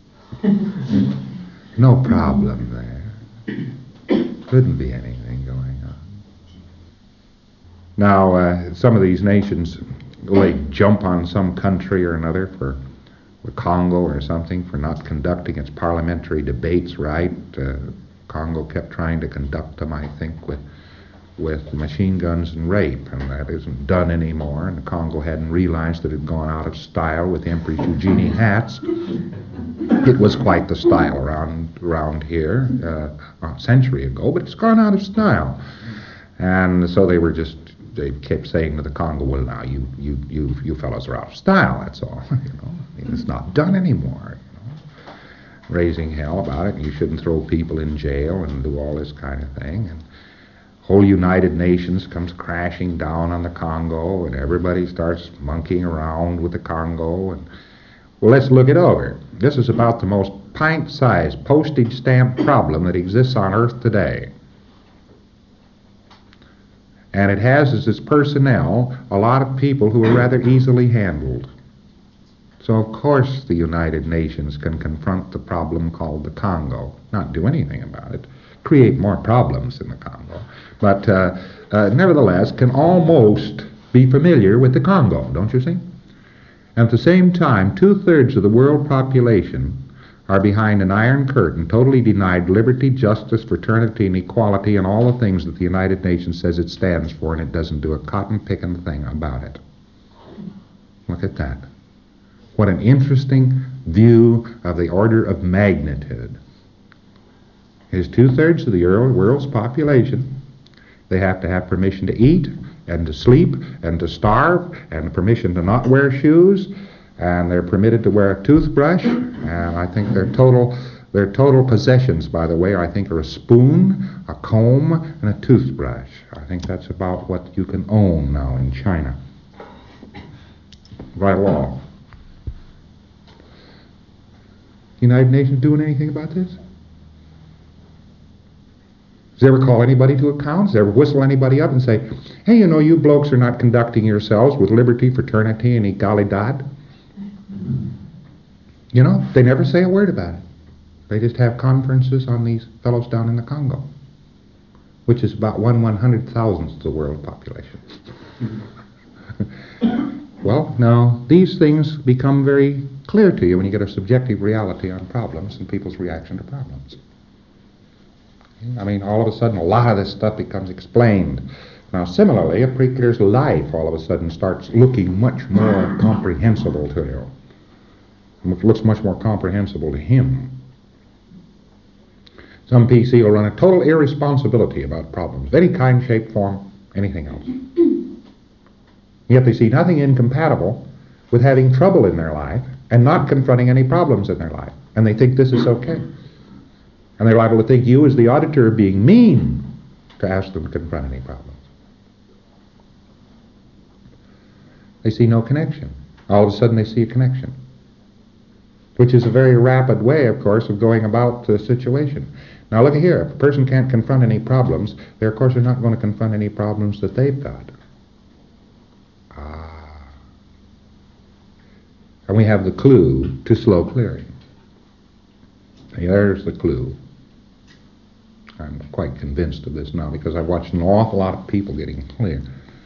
No problem there. Couldn't be anything going on. Now, uh, some of these nations, they jump on some country or another, for the Congo or something, for not conducting its parliamentary debates right. Uh, Congo kept trying to conduct them, I think, with with machine guns and rape, and that isn't done anymore. And the Congo hadn't realized that it had gone out of style with Empress Eugenie hats. It was quite the style around around here uh, a century ago, but it's gone out of style. And so they were just, they kept saying to the Congo, well, now, you you you you fellows are out of style, that's all. You know, I mean, it's not done anymore. You know, raising hell about it, and you shouldn't throw people in jail and do all this kind of thing. And whole United Nations comes crashing down on the Congo, and everybody starts monkeying around with the Congo. And well, let's look it over. This is about the most pint-sized postage stamp problem that exists on Earth today. And it has as its personnel a lot of people who are rather easily handled. So, of course, the United Nations can confront the problem called the Congo, not do anything about it, create more problems in the Congo, but uh, uh, nevertheless can almost be familiar with the Congo, don't you see? At the same time, two-thirds of the world population are behind an iron curtain, totally denied liberty, justice, fraternity, and equality, and all the things that the United Nations says it stands for, and it doesn't do a cotton-picking thing about it. Look at that. What an interesting view of the order of magnitude. It is two-thirds of the world's population. They have to have permission to eat and to sleep and to starve and permission to not wear shoes, and they're permitted to wear a toothbrush, and I think their total their total possessions, by the way, I think are a spoon, a comb, and a toothbrush. I think that's about what you can own now in China by law. United Nations doing anything about this? Does it ever call anybody to account? Does it ever whistle anybody up and say, hey, you know, you blokes are not conducting yourselves with liberty, fraternity, and egalidad? You know, they never say a word about it. They just have conferences on these fellows down in the Congo, which is about one one-hundred thousandth of the world population. Well, now, these things become very clear to you when you get a subjective reality on problems and people's reaction to problems. I mean, all of a sudden, a lot of this stuff becomes explained. Now, similarly, a preacher's life all of a sudden starts looking much more comprehensible to you. It looks much more comprehensible to him. Some P C will run a total irresponsibility about problems of any kind, shape, form, anything else. Yet they see nothing incompatible with having trouble in their life and not confronting any problems in their life. And they think this is okay. And they're liable to think you, as the auditor, are being mean to ask them to confront any problems. They see no connection. All of a sudden they see a connection, which is a very rapid way, of course, of going about the situation. Now look here, if a person can't confront any problems, they of course are not going to confront any problems that they've got. Ah. And we have the clue to slow clearing. There's the clue. I'm quite convinced of this now because I've watched an awful lot of people getting clear.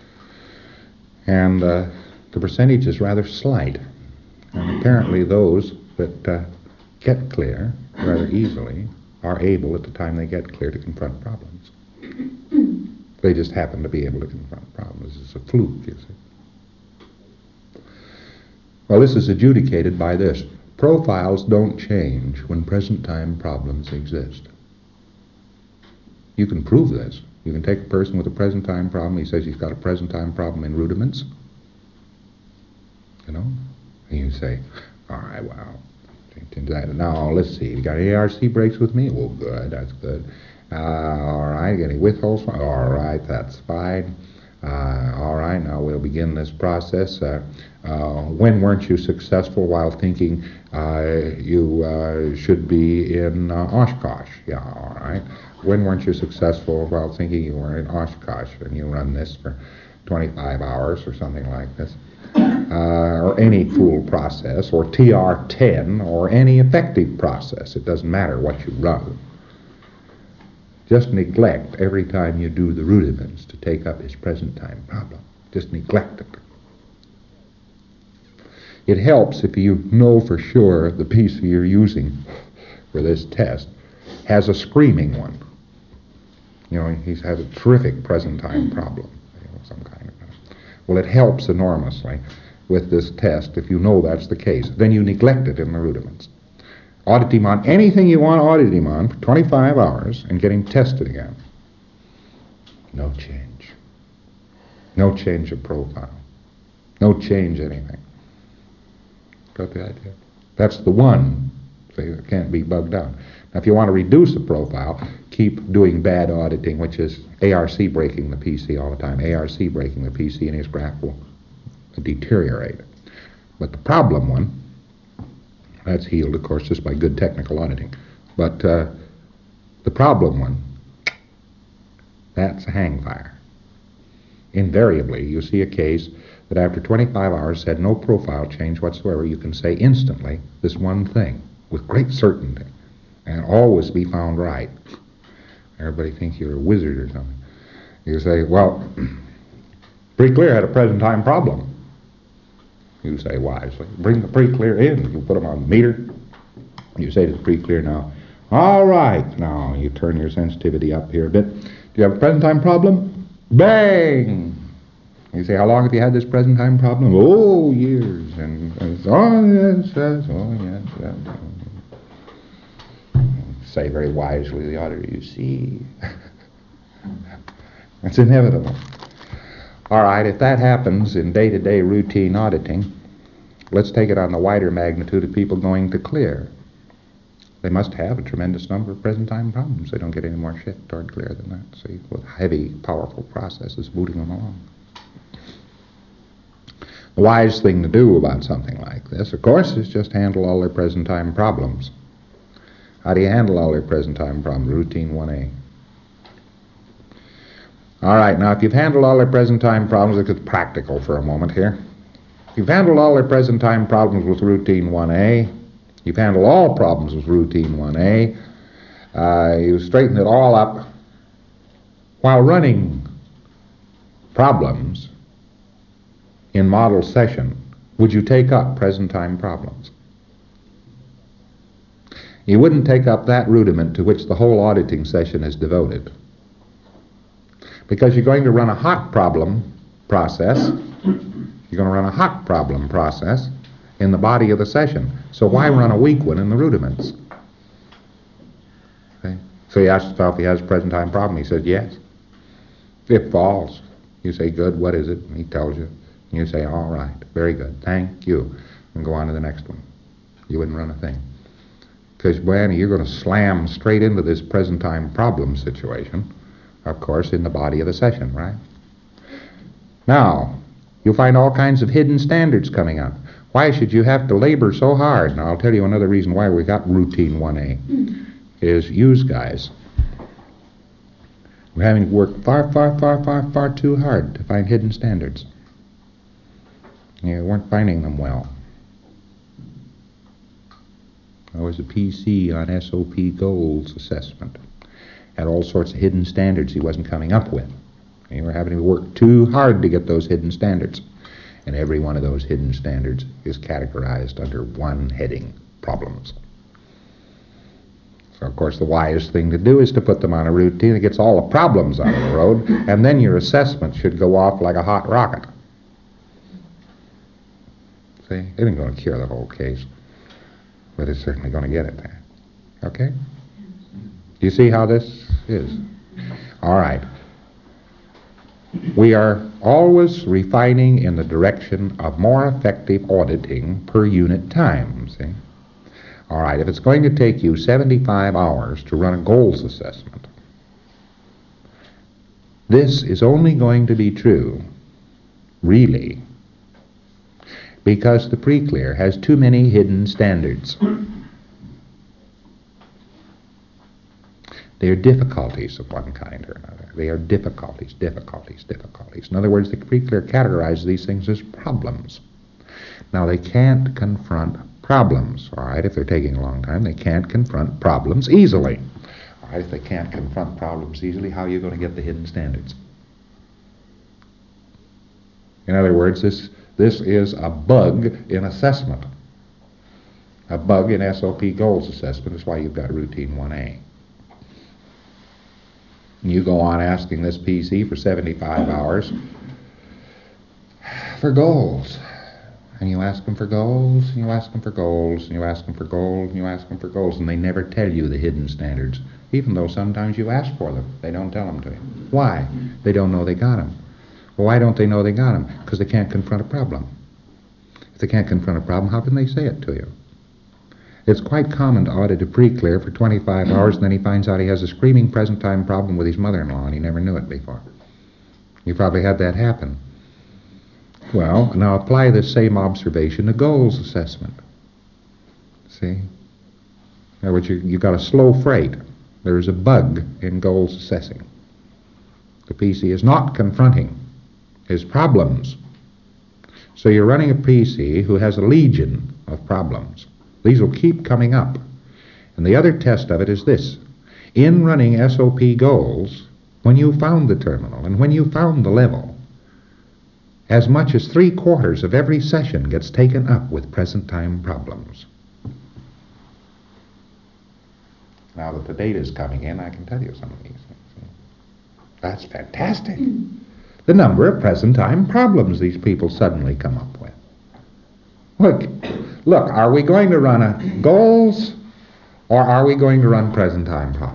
And uh, the percentage is rather slight. And apparently those that uh, get clear rather easily are able at the time they get clear to confront problems. They just happen to be able to confront problems. It's a fluke, you see. Well, this is adjudicated by this. Profiles don't change when present time problems exist. You can prove this. You can take a person with a present time problem. He says he's got a present time problem in rudiments. You know? And you say, all right, well, now let's see. You got A R C breaks with me? Well, good, that's good. Uh, all right, got any withholds? All right, that's fine. Uh, all right, now we'll begin this process. Uh, uh, when weren't you successful while thinking uh, you uh, should be in uh, Oshkosh? Yeah, all right. When weren't you successful while thinking you were in Oshkosh? And you run this for twenty-five hours or something like this. Uh, or any fool process, or T R ten, or any effective process. It doesn't matter what you run. Just neglect every time you do the rudiments to take up his present time problem. Just neglect it. It helps if you know for sure the piece you're using for this test has a screaming one. You know, he has a terrific present time problem, you know, some kind of. Well, it helps enormously with this test if you know that's the case. Then you neglect it in the rudiments. Audit him on anything you want to audit him on for twenty-five hours and get him tested again. No change. No change of profile. No change anything. Got the idea? That's the one thing that can't be bugged out. Now, if you want to reduce the profile, keep doing bad auditing, which is A R C breaking the P C all the time. A R C breaking the P C, and his graph will deteriorate. But the problem one, that's healed, of course, just by good technical auditing. But uh, the problem one, that's a hang fire. invariably, you see a case that after twenty-five hours had no profile change whatsoever, you can say instantly this one thing with great certainty and always be found right. Everybody thinks you're a wizard or something. You say, well, Preclear had a present time problem. You say wisely, bring the Preclear in. You put them on the meter. You say to the Preclear now, all right, now you turn your sensitivity up here a bit. Do you have a present time problem? Bang! You say, how long have you had this present time problem? Oh, years. And, and oh, yes, yes, oh, yes, yes. Say very wisely to the auditor, you see. It's inevitable. All right, if that happens in day-to-day routine auditing, let's take it on the wider magnitude of people going to clear. They must have a tremendous number of present time problems. They don't get any more shit toward clear than that, see, with heavy, powerful processes moving them along. The wise thing to do about something like this, of course, is just handle all their present time problems. How do you handle all their present time problems? Routine one A. All right, now if you've handled all their present time problems, let's get practical for a moment here. If you've handled all their present time problems with routine one A, you've handled all problems with routine one A, uh, you've straightened it all up while running problems in model session, would you take up present time problems? You wouldn't take up that rudiment to which the whole auditing session is devoted. Because you're going to run a hot problem process, you're going to run a hot problem process in the body of the session. So why run a weak one in the rudiments? Okay? So you ask yourself if he has a present time problem. He says yes. If false, you say, good, what is it? And he tells you. And you say, all right, very good, thank you. And go on to the next one. You wouldn't run a thing. Because, when you're going to slam straight into this present time problem situation, of course, in the body of the session, right? Now, you'll find all kinds of hidden standards coming up. Why should you have to labor so hard? Now, I'll tell you another reason why we got routine one A, is use guys. We're having to work far, far, far, far, far too hard to find hidden standards. You weren't finding them well. There was a P C on S O P goals assessment. Had all sorts of hidden standards he wasn't coming up with. And you were having to work too hard to get those hidden standards. And every one of those hidden standards is categorized under one heading, problems. So, of course, the wisest thing to do is to put them on a routine that gets all the problems out of the road, and then your assessment should go off like a hot rocket. See, it ain't going to cure the whole case, but it's certainly going to get it there. Okay? Do you see how this is? All right. We are always refining in the direction of more effective auditing per unit time, see? All right, if it's going to take you seventy-five hours to run a goals assessment, this is only going to be true, really, because the Preclear has too many hidden standards. They are difficulties of one kind or another. They are difficulties, difficulties, difficulties. In other words, the Preclear categorizes these things as problems. Now, they can't confront problems, all right? If they're taking a long time, they can't confront problems easily. All right, if they can't confront problems easily, how are you going to get the hidden standards? In other words, this, this is a bug in assessment. A bug in S O P goals assessment is why you've got routine one A. You go on asking this P C for seventy-five hours for goals. And you ask them for goals, and you ask them for goals, and you ask them for goals, and you ask them for goals, and they never tell you the hidden standards, even though sometimes you ask for them. They don't tell them to you. Why? They don't know they got them. Well, why don't they know they got them? Because they can't confront a problem. If they can't confront a problem, how can they say it to you? It's quite common to audit a Preclear for twenty-five hours, and then he finds out he has a screaming present time problem with his mother-in-law, and he never knew it before. You probably had that happen. Well, now apply this same observation to goals assessment. See? In other words, you, you got a slow freight. There is a bug in goals assessing. The P C is not confronting is problems. So you're running a P C who has a legion of problems. These will keep coming up. And the other test of it is this. In running S O P goals, when you found the terminal and when you found the level, as much as three quarters of every session gets taken up with present time problems. Now that the data is coming in, I can tell you some of these things. That's fantastic. The number of present time problems these people suddenly come up with. Look, look, are we going to run a goals or are we going to run present time problems?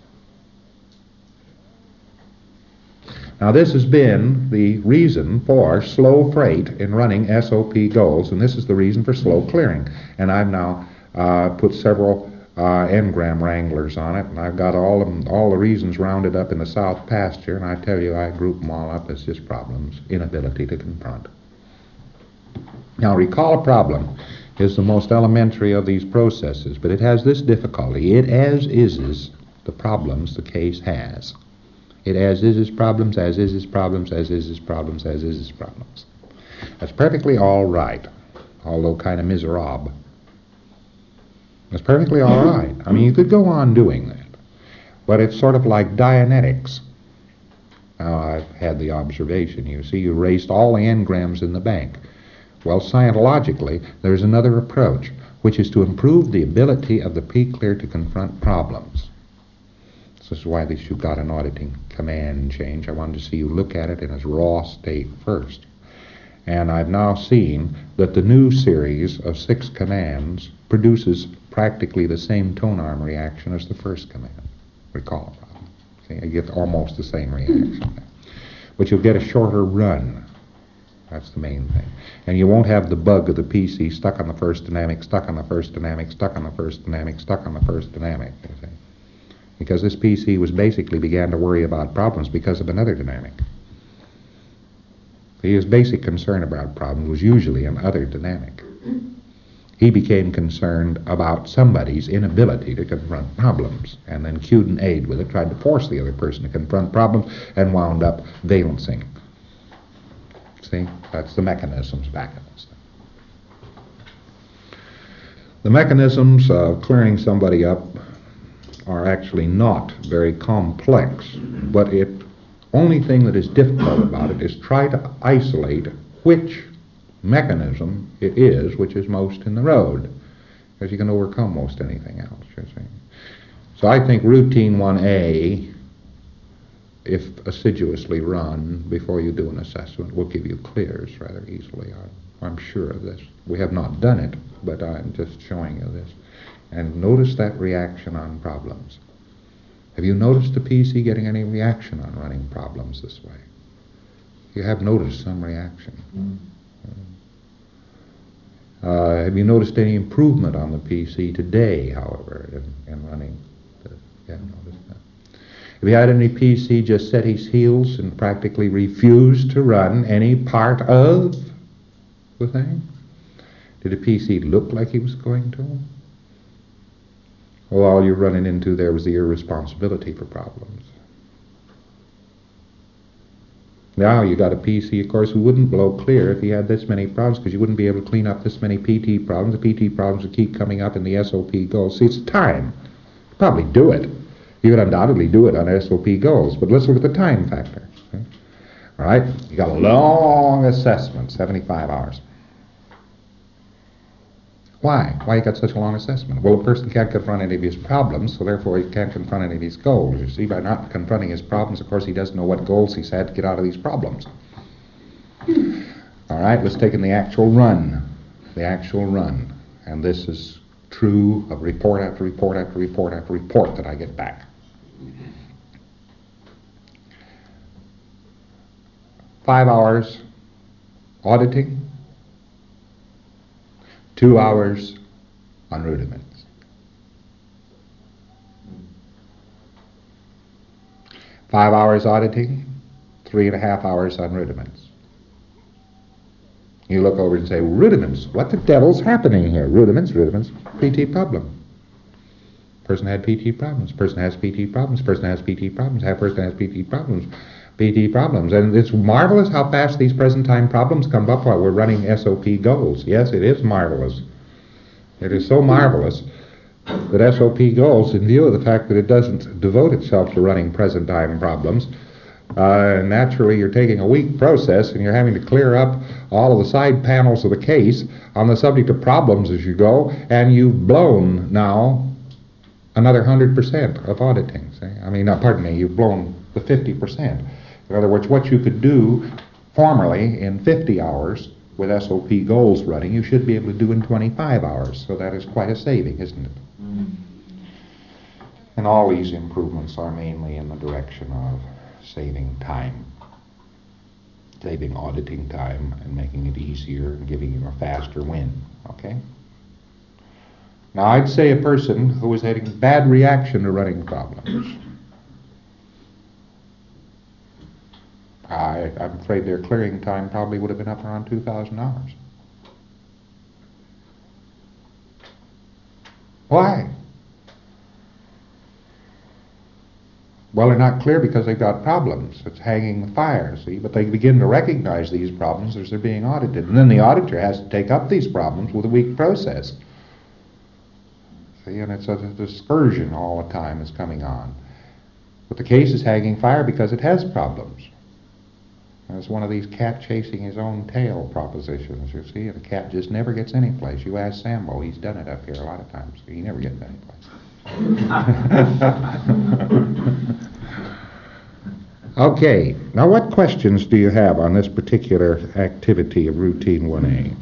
Now this has been the reason for slow freight in running S O P goals, and this is the reason for slow clearing. And I've now uh, put several uh, N-gram wranglers on it, and I've got all of them, all the reasons rounded up in the south pasture, and I tell you, I group them all up as just problems, inability to confront. Now recall a problem is the most elementary of these processes, but it has this difficulty. It as is the problems the case has. It as is its problems, as is its problems, as is its problems, as is its problems. That's perfectly all right, although kind of miserable. That's perfectly all right. I mean, you could go on doing that, but it's sort of like Dianetics. Now, I've had the observation, you see, you erased all the n-grams in the bank. Well, scientologically, there's another approach, which is to improve the ability of the P-clear to confront problems. This is why this, you've got an auditing command change. I wanted to see you look at it in its raw state first. And I've now seen that the new series of six commands produces practically the same tone arm reaction as the first command. Recall a problem. See, you get almost the same reaction. But you'll get a shorter run. That's the main thing. And you won't have the bug of the P C stuck on the first dynamic, stuck on the first dynamic, stuck on the first dynamic, stuck on the first dynamic. You see? Because this P C was basically began to worry about problems because of another dynamic. His basic concern about problems was usually another dynamic. He became concerned about somebody's inability to confront problems, and then cued an aid with it, tried to force the other person to confront problems, and wound up valencing. See, that's the mechanisms back in this thing. The mechanisms of clearing somebody up are actually not very complex, but the only thing that is difficult about it is try to isolate which mechanism it is which is most in the road, because you can overcome most anything else, you see. So I think routine one A, if assiduously run before you do an assessment, will give you clears rather easily. I'm, I'm sure of this. We have not done it, but I'm just showing you this. And notice that reaction on problems. Have you noticed the P C getting any reaction on running problems this way? You have noticed some reaction. Mm. Uh, have you noticed any improvement on the P C today, however, in, in running? The, you haven't noticed that. Have you had any P C just set his heels and practically refused to run any part of the thing? Did the P C look like he was going to? Well, all you're running into there was the irresponsibility for problems. Now you got a P C, of course, who wouldn't blow clear if he had this many problems, because you wouldn't be able to clean up this many P T problems. The P T problems would keep coming up in the S O P goals. See, it's time. You'd probably do it. You would undoubtedly do it on S O P goals, but let's look at the time factor. Okay? All right, you got a long assessment, seventy-five hours. Why? Why you got such a long assessment? Well, a person can't confront any of his problems, so therefore he can't confront any of his goals. You see, by not confronting his problems, of course, he doesn't know what goals he's had to get out of these problems. All right, let's take in the actual run. The actual run. And this is true of report after report after report after report that I get back. Five hours auditing. Two hours on rudiments. Five hours auditing, three and a half hours on rudiments. You look over and say, rudiments, what the devil's happening here? Rudiments, rudiments, P T problem. Person had P T problems, person has P T problems, person has P T problems, that person has P T problems. P T problems. And it's marvelous how fast these present time problems come up while we're running S O P goals. Yes, it is marvelous. It is so marvelous that S O P goals, in view of the fact that it doesn't devote itself to running present time problems, uh, naturally you're taking a weak process and you're having to clear up all of the side panels of the case on the subject of problems as you go, and you've blown now another one hundred percent of auditing. See? I mean, uh, pardon me, you've blown the fifty percent. In other words, what you could do formerly in fifty hours with S O P goals running, you should be able to do in twenty-five hours. So that is quite a saving, isn't it? Mm. And all these improvements are mainly in the direction of saving time, saving auditing time and making it easier and giving you a faster win. Okay? Now, I'd say a person who was having bad reaction to running problems, I, I'm afraid their clearing time probably would have been up around two thousand hours. Why? Well, they're not clear because they've got problems. It's hanging the fire, see? But they begin to recognize these problems as they're being audited. And then the auditor has to take up these problems with a weak process. See, and it's a, a dispersion all the time is coming on. But the case is hanging fire because it has problems. And it's one of these cat chasing his own tail propositions, you see. The cat just never gets any place. You ask Sambo, he's done it up here a lot of times. He never gets any place. Okay, now what questions do you have on this particular activity of routine one A?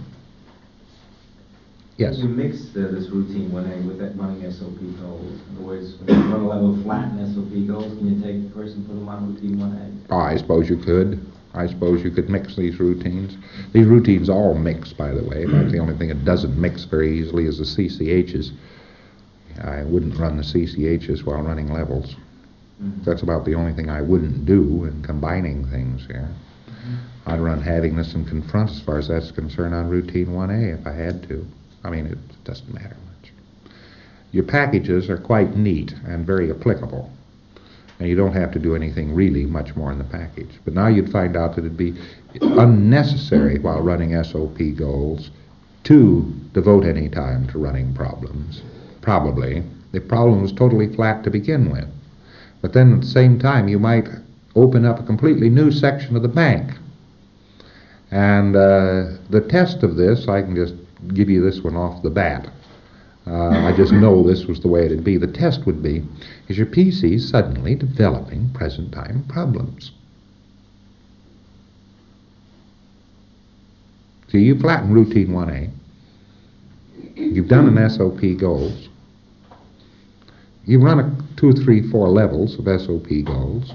Yes? You mix uh, this routine one A with that running S O P goals. In other words, when you run a level flat in S O P goals, can you take the person and put them on routine one A? Oh, I suppose you could. I suppose you could mix these routines. These routines all mix, by the way. That's the only thing that doesn't mix very easily is the C C Hs. I wouldn't run the C C Hs while running levels. Mm-hmm. That's about the only thing I wouldn't do in combining things here. Mm-hmm. I'd run having-ness and confront as far as that's concerned on routine one A if I had to. I mean, it doesn't matter much. Your packages are quite neat and very applicable. And you don't have to do anything really much more in the package. But now you'd find out that it'd be unnecessary while running S O P goals to devote any time to running problems. Probably. The problem was totally flat to begin with. But then at the same time you might open up a completely new section of the bank. And uh, the test of this, I can just give you this one off the bat. Uh, I just know this was the way it'd be. The test would be, is your P C suddenly developing present time problems? See, you flatten routine one A. You've done an S O P goals. You run a two, three, four levels of S O P goals.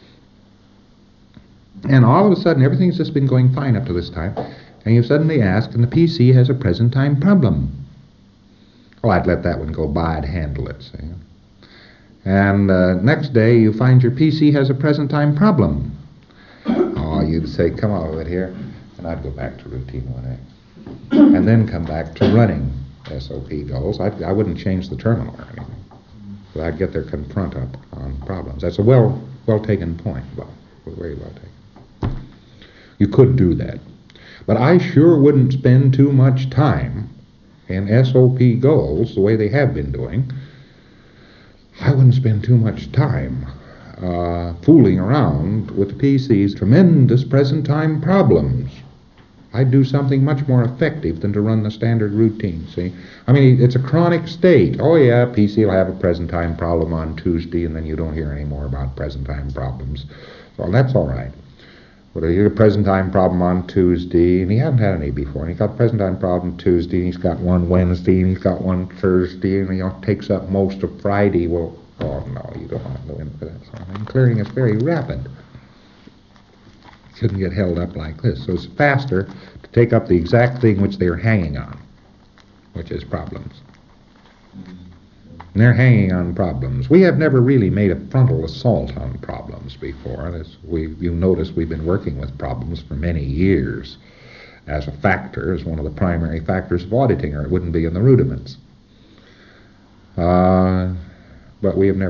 And all of a sudden, everything's just been going fine up to this time. And you suddenly ask, and the P C has a present time problem. Well, I'd let that one go by, I'd handle it, see. And uh, next day, you find your P C has a present time problem. Oh, you'd say, come on with it here. And I'd go back to routine one A. And then come back to running S O P goals. I'd, I wouldn't change the terminal or anything. But I'd get their confront up on problems. That's a well, well taken point, well, very well taken. You could do that. But I sure wouldn't spend too much time in S O P goals the way they have been doing. I wouldn't spend too much time uh, fooling around with the P C's tremendous present time problems. I'd do something much more effective than to run the standard routine, see? I mean, it's a chronic state. Oh yeah, P C will have a present time problem on Tuesday, and then you don't hear any more about present time problems. So that's all right. But he had a present time problem on Tuesday, and he hadn't had any before. And he got a present time problem Tuesday, and he's got one Wednesday, and he's got one Thursday, and he you know, takes up most of Friday. Well, oh no, you don't want to go in for that sort of thing. Clearing is very rapid. It shouldn't get held up like this. So it's faster to take up the exact thing which they're hanging on, which is problems. And they're hanging on problems. We have never really made a frontal assault on problems before. As we, you notice we've been working with problems for many years as a factor, as one of the primary factors of auditing, or it wouldn't be in the rudiments. Uh, but we have never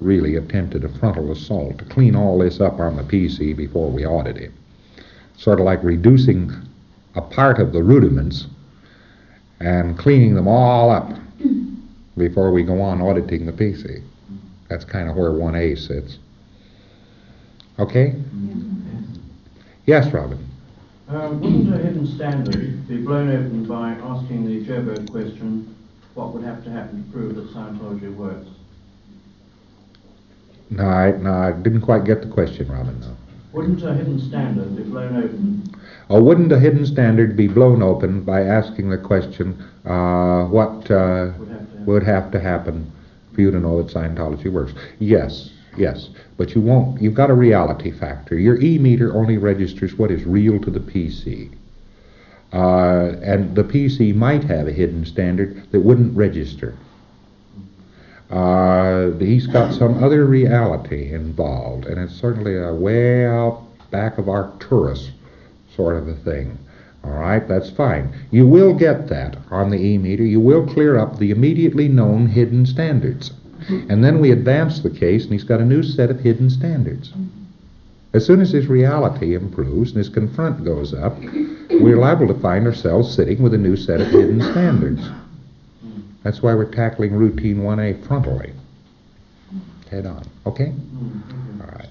really attempted a frontal assault to clean all this up on the P C before we audit him. Sort of like reducing a part of the rudiments and cleaning them all up before we go on auditing the P C. That's kind of where one A sits. Okay? Yes, Robin? Uh, wouldn't a hidden standard be blown open by asking the Jobo question, what would have to happen to prove that Scientology works? No, I, no, I didn't quite get the question, Robin, no. Wouldn't a hidden standard be blown open? Or wouldn't a hidden standard be blown open by asking the question, uh, what uh, Would have to would have to happen for you to know that Scientology works? Yes, yes, but you won't, you've got a reality factor. Your E-meter only registers what is real to the P C. Uh, and the P C might have a hidden standard that wouldn't register. Uh, he's got some other reality involved, and it's certainly a way out back of Arcturus sort of a thing. All right, that's fine. You will get that on the E-meter. You will clear up the immediately known hidden standards. And then we advance the case, and he's got a new set of hidden standards. As soon as his reality improves and his confront goes up, we're liable to find ourselves sitting with a new set of hidden standards. That's why we're tackling routine one A frontally, head on. Okay? All right.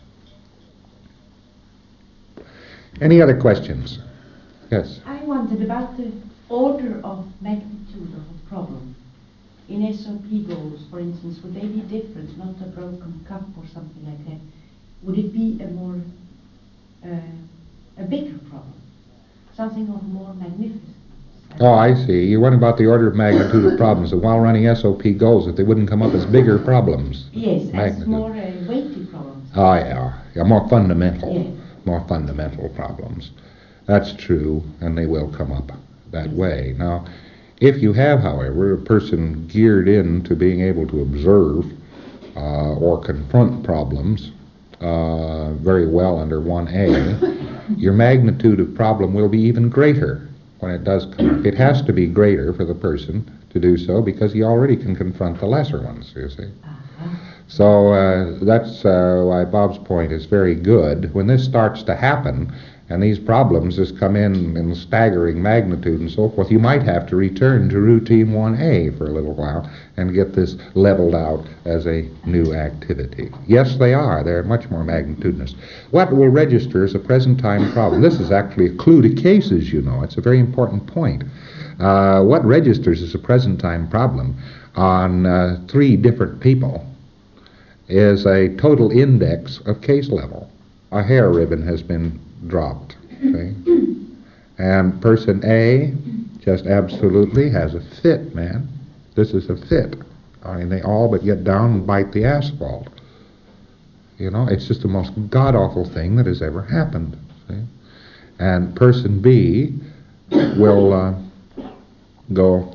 Any other questions? Yes? I wondered about the order of magnitude of a problem. In S O P goals, for instance, would they be different, not a broken cup or something like that? Would it be a more, uh, a bigger problem? Something of more magnificence? Oh, I see. You wonder about the order of magnitude of problems, and while running S O P goals, if they wouldn't come up as bigger problems. Yes, as Magnitude. more uh, weighty problems. Oh, yeah. Yeah, more fundamental. Yeah. More fundamental problems. That's true, and they will come up that way. Now, if you have, however, a person geared in to being able to observe uh, or confront problems uh, very well under one A, your magnitude of problem will be even greater when it does come up. It has to be greater for the person to do so because he already can confront the lesser ones, you see. So uh, that's uh, why Bob's point is very good. When this starts to happen, and these problems just come in in staggering magnitude and so forth, you might have to return to routine one A for a little while and get this leveled out as a new activity. Yes, they are. They're much more magnitudinous. What will register as a present time problem? This is actually a clue to cases, you know. It's a very important point. Uh, what registers as a present time problem on uh, three different people is a total index of case level. A hair ribbon has been dropped, see? And person A just absolutely has a fit, man. This is a fit. I mean, they all but get down and bite the asphalt. You know, it's just the most god-awful thing that has ever happened, see? And person B will uh, go,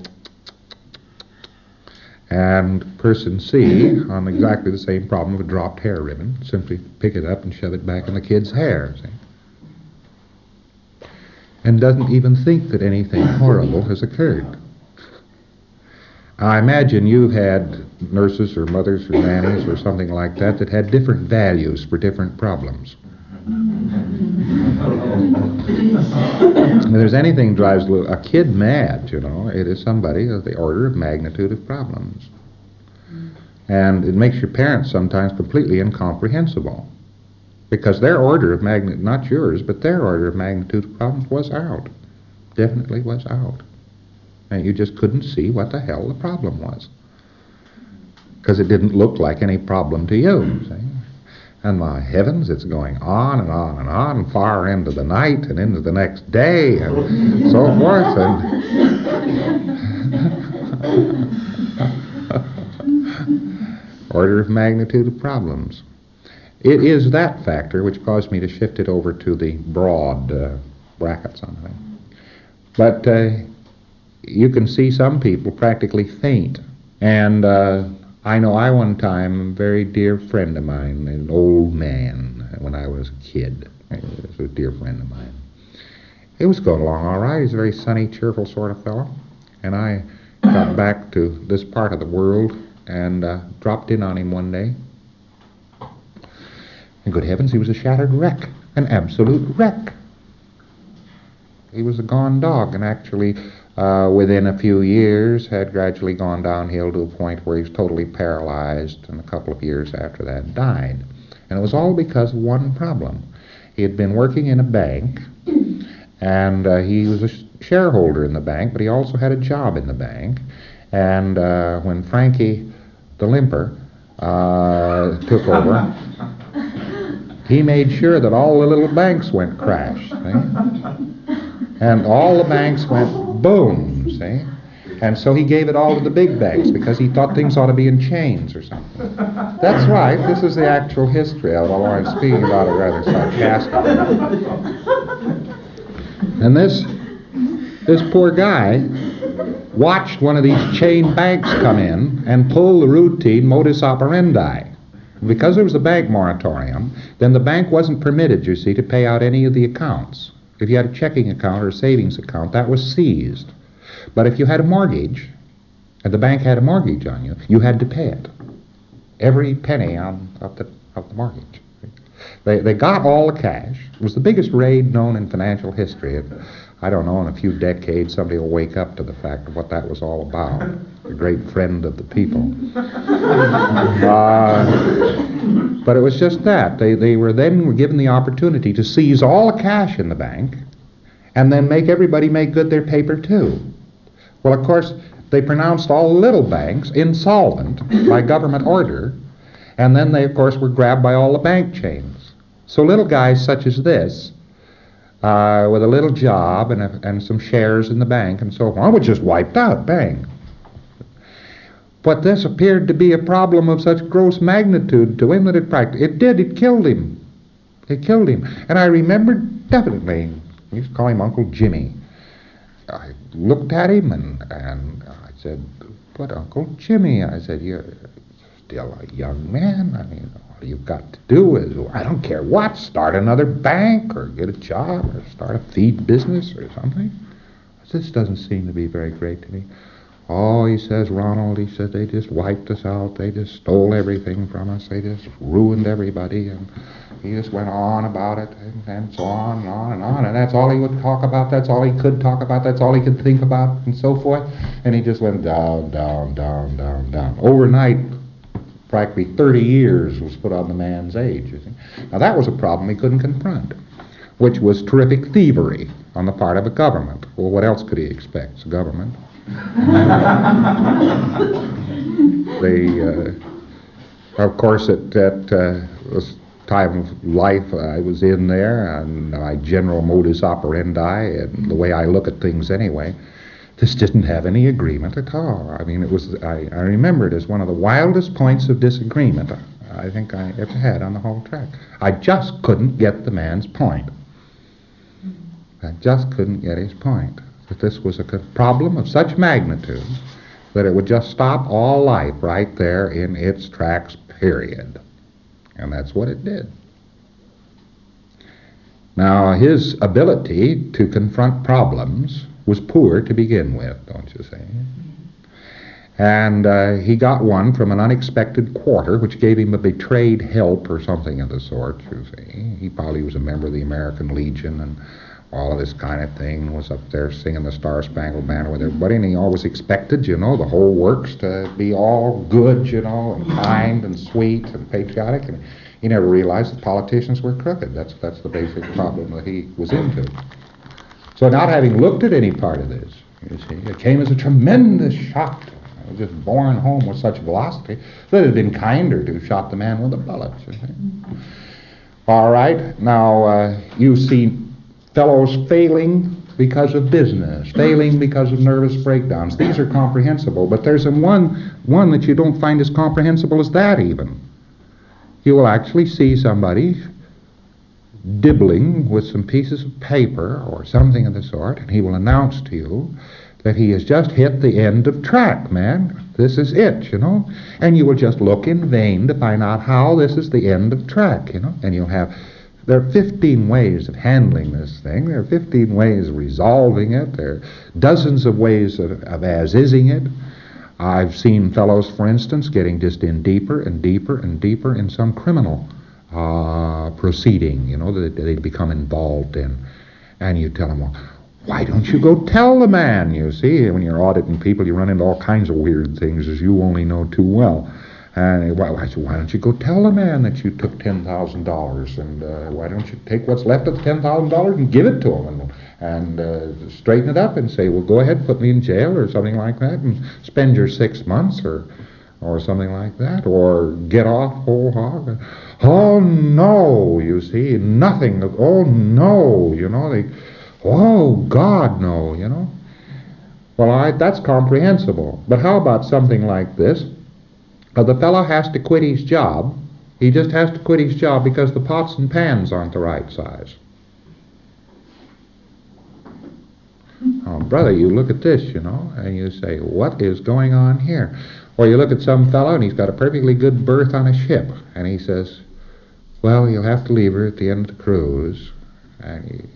and person C, on exactly the same problem of a dropped hair ribbon, simply pick it up and shove it back in the kid's hair, see? And doesn't even think that anything horrible has occurred. I imagine you've had nurses or mothers or nannies or something like that that had different values for different problems. If there's anything drives a kid mad, you know, it is somebody of the order of magnitude of problems. And it makes your parents sometimes completely incomprehensible. Because their order of magnitude, not yours, but their order of magnitude of problems was out. Definitely was out. And you just couldn't see what the hell the problem was. Because it didn't look like any problem to you, see? And my heavens, it's going on and on and on, and far into the night and into the next day and so forth. And order of magnitude of problems. It is that factor which caused me to shift it over to the broad uh, brackets on it. But uh, you can see some people practically faint. And uh, I know I one time, a very dear friend of mine, an old man, when I was a kid, he was a dear friend of mine. He was going along all right. He's a very sunny, cheerful sort of fellow. And I got back to this part of the world and uh, dropped in on him one day. And good heavens, he was a shattered wreck, an absolute wreck. He was a gone dog, and actually, uh, within a few years, had gradually gone downhill to a point where he was totally paralyzed, and a couple of years after that died. And it was all because of one problem. He had been working in a bank, and uh, he was a sh- shareholder in the bank, but he also had a job in the bank. And uh, when Frankie the Limper uh, took over, he made sure that all the little banks went crash, see? And all the banks went boom, see? And so he gave it all to the big banks because he thought things ought to be in chains or something. That's right, this is the actual history of it, although I'm speaking about it rather sarcastically. And this, this poor guy watched one of these chain banks come in and pull the routine modus operandi. Because there was a bank moratorium, then the bank wasn't permitted, you see, to pay out any of the accounts. If you had a checking account or a savings account, that was seized. But if you had a mortgage, and the bank had a mortgage on you, you had to pay it. Every penny on, of, the, of the mortgage. They, they got all the cash. It was the biggest raid known in financial history. It, I don't know, in a few decades somebody will wake up to the fact of what that was all about. A great friend of the people. Uh, but it was just that. They, they were then were given the opportunity to seize all the cash in the bank and then make everybody make good their paper too. Well, of course, they pronounced all the little banks insolvent by government order, and then they, of course, were grabbed by all the bank chains. So little guys such as this, uh, with a little job and, a, and some shares in the bank and so on, were just wiped out, bang. But this appeared to be a problem of such gross magnitude to him that it practically, it did, it killed him. It killed him. And I remembered definitely, we used to call him Uncle Jimmy. I looked at him and, and I said, but Uncle Jimmy, I said, you're still a young man. I mean, all you've got to do is, I don't care what, start another bank or get a job or start a feed business or something. This doesn't seem to be very great to me. Oh, he says, Ronald, he said, they just wiped us out. They just stole everything from us. They just ruined everybody. And he just went on about it and, and so on and on and on. And that's all he would talk about. That's all he could talk about. That's all he could think about and so forth. And he just went down, down, down, down, down. Overnight, practically thirty years was put on the man's age. You see. Now, that was a problem he couldn't confront, which was terrific thievery on the part of the government. Well, what else could he expect? It's a government. They, uh, of course, at, at uh, this time of life I was in there, and my general modus operandi, and the way I look at things anyway, this didn't have any agreement at all. I mean, it was, I, I remember it as one of the wildest points of disagreement I think I ever had on the whole track. I just couldn't get the man's point. I just couldn't get his point. That this was a problem of such magnitude that it would just stop all life right there in its tracks, period. And that's what it did. Now, his ability to confront problems was poor to begin with, don't you say? And uh, he got one from an unexpected quarter, which gave him a betrayed help or something of the sort, you see. He probably was a member of the American Legion and all of this kind of thing, was up there singing the Star-Spangled Banner with everybody, and he always expected, you know, the whole works to be all good, you know, and kind and sweet and patriotic, and he never realized that politicians were crooked. That's that's the basic problem that he was into. So not having looked at any part of this, you see, it came as a tremendous shock to him. It was just borne home with such velocity that it had been kinder to have shot the man with a bullet, you see. All right, now uh, you see fellows failing because of business, failing because of nervous breakdowns. These are comprehensible, but there's a one, one that you don't find as comprehensible as that even. You will actually see somebody dibbling with some pieces of paper or something of the sort, and he will announce to you that he has just hit the end of track, man. This is it, you know. And you will just look in vain to find out how this is the end of track, you know. And you'll have... There are fifteen ways of handling this thing. There are fifteen ways of resolving it. There are dozens of ways of, of as-ising it. I've seen fellows, for instance, getting just in deeper and deeper and deeper in some criminal uh, proceeding, you know, that they become involved in. And you tell them, well, why don't you go tell the man, you see? When you're auditing people, you run into all kinds of weird things, as you only know too well. And why, why, why don't you go tell the man that you took ten thousand dollars, and uh, why don't you take what's left of the ten thousand dollars and give it to him, and, and uh, straighten it up and say, well, go ahead, put me in jail or something like that, and spend your six months or or something like that, or get off whole hog. Oh, no, you see, nothing. Oh, no, you know, they, oh, God, no, you know. Well, all right, that's comprehensible. But how about something like this? Uh, the fellow has to quit his job. He just has to quit his job because the pots and pans aren't the right size. Oh, brother, you look at this, you know, and you say, what is going on here? Or you look at some fellow and he's got a perfectly good berth on a ship, and he says, well, you'll have to leave her at the end of the cruise. And you,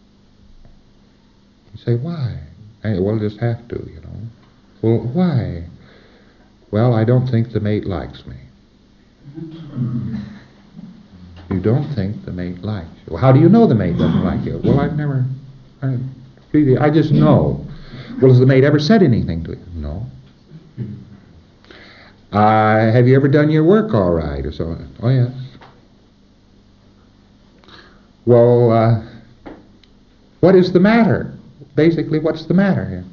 you say, why? And, well, just have to, you know. Well, why? Well, I don't think the mate likes me. You don't think the mate likes you. Well, how do you know the mate doesn't like you? Well, I've never... I, I just know. Well, has the mate ever said anything to you? No. Uh, have you ever done your work all right, or so? Oh, yes. Well, uh, what is the matter? Basically, what's the matter here?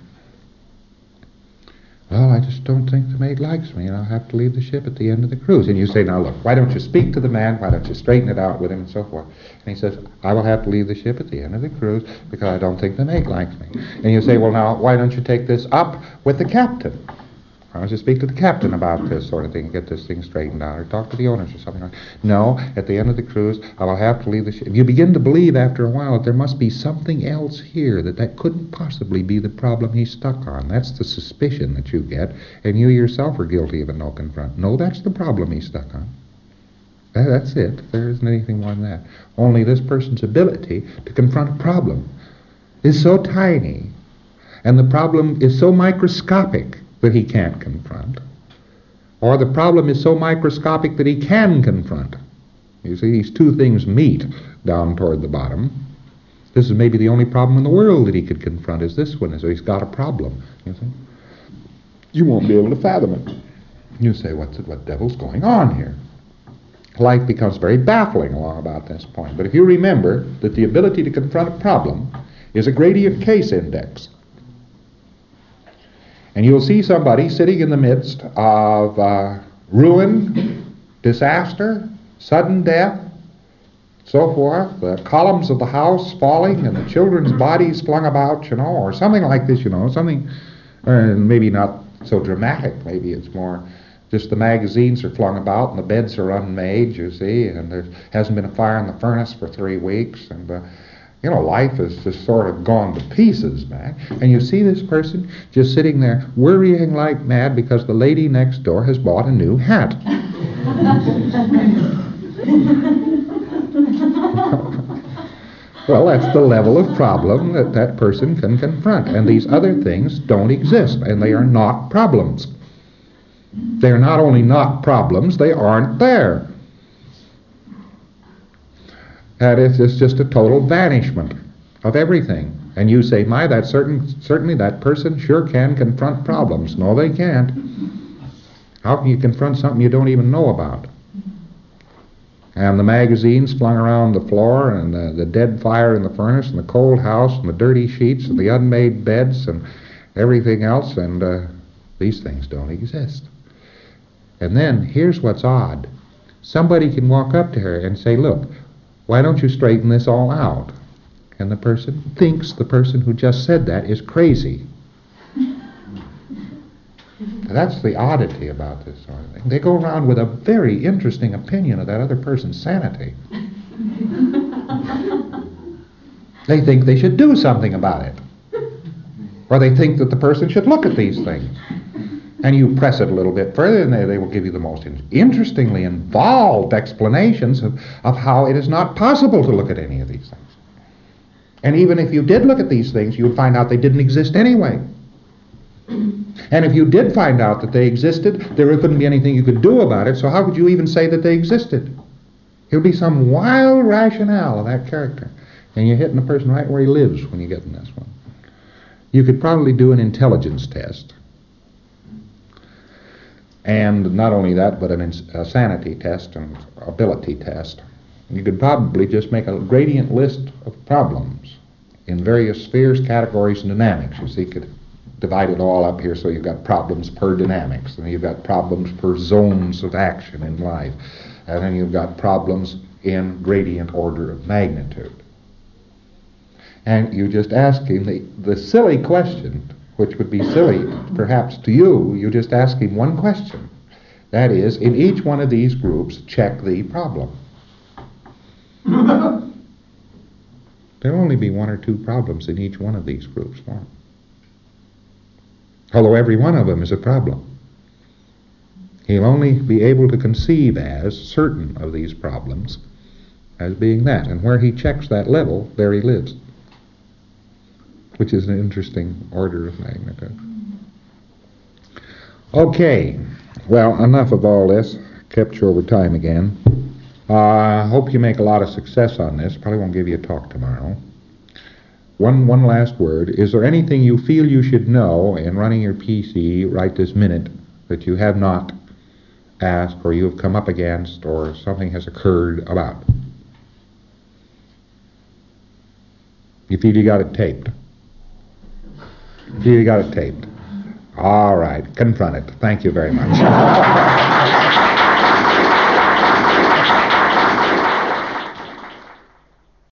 Well, I just don't think the mate likes me, and I'll have to leave the ship at the end of the cruise. And you say, now look, why don't you speak to the man, why don't you straighten it out with him, and so forth. And he says, I will have to leave the ship at the end of the cruise because I don't think the mate likes me. And you say, well, now, why don't you take this up with the captain? Why don't you speak to the captain about this sort of thing and get this thing straightened out, or talk to the owners or something like that? No, at the end of the cruise, I will have to leave the ship. You begin to believe after a while that there must be something else here, that that couldn't possibly be the problem he's stuck on. That's the suspicion that you get, and you yourself are guilty of a no confront. No, that's the problem he's stuck on. That, that's it. There isn't anything more than that. Only this person's ability to confront a problem is so tiny, and the problem is so microscopic that he can't confront, or the problem is so microscopic that he can confront. You see, these two things meet down toward the bottom. This is maybe the only problem in the world that he could confront, is this one, so he's got a problem. You see, you won't be able to fathom it. You say, what's it, what devil's going on here? Life becomes very baffling along about this point. But if you remember that the ability to confront a problem is a gradient case index, and you'll see somebody sitting in the midst of uh, ruin, disaster, sudden death, so forth, the columns of the house falling and the children's bodies flung about, you know, or something like this, you know, something, uh, maybe not so dramatic, maybe it's more just the magazines are flung about and the beds are unmade, you see, and there hasn't been a fire in the furnace for three weeks, and uh, you know, life has just sort of gone to pieces, man. And you see this person just sitting there worrying like mad because the lady next door has bought a new hat. Well, that's the level of problem that that person can confront. And these other things don't exist, and they are not problems. They're not only not problems, they aren't there. That is, it's just a total vanishment of everything. And you say, my, that certain, certainly that person sure can confront problems. No, they can't. How can you confront something you don't even know about? And the magazines flung around the floor, and the, the dead fire in the furnace, and the cold house, and the dirty sheets, and the unmade beds, and everything else, and uh, these things don't exist. And then, here's what's odd. Somebody can walk up to her and say, look, why don't you straighten this all out? And the person thinks the person who just said that is crazy. That's the oddity about this sort of thing. They go around with a very interesting opinion of that other person's sanity. They think they should do something about it. Or they think that the person should look at these things. And you press it a little bit further, and they, they will give you the most in- interestingly involved explanations of, of how it is not possible to look at any of these things. And even if you did look at these things, you would find out they didn't exist anyway. And if you did find out that they existed, there couldn't be anything you could do about it, so how could you even say that they existed? He'll be some wild rationale of that character. And you're hitting the person right where he lives when you get in this one. You could probably do an intelligence test. And not only that, but an ins- a sanity test and ability test. You could probably just make a gradient list of problems in various spheres, categories, and dynamics. You see, you could divide it all up here so you've got problems per dynamics, and you've got problems per zones of action in life, and then you've got problems in gradient order of magnitude. And you just ask him the, the silly question, which would be silly perhaps to you, you just ask him one question. That is, in each one of these groups, check the problem. There'll only be one or two problems in each one of these groups. One. Although every one of them is a problem. He'll only be able to conceive as certain of these problems as being that. And where he checks that level, there he lives. Which is an interesting order of magnitude. Okay. Well, enough of all this. Kept you over time again. I uh, hope you make a lot of success on this. Probably won't give you a talk tomorrow. One one last word. Is there anything you feel you should know in running your P C right this minute that you have not asked or you have come up against or something has occurred about? You feel you got it taped? You feel you got it taped? All right. Confront it. Thank you very much.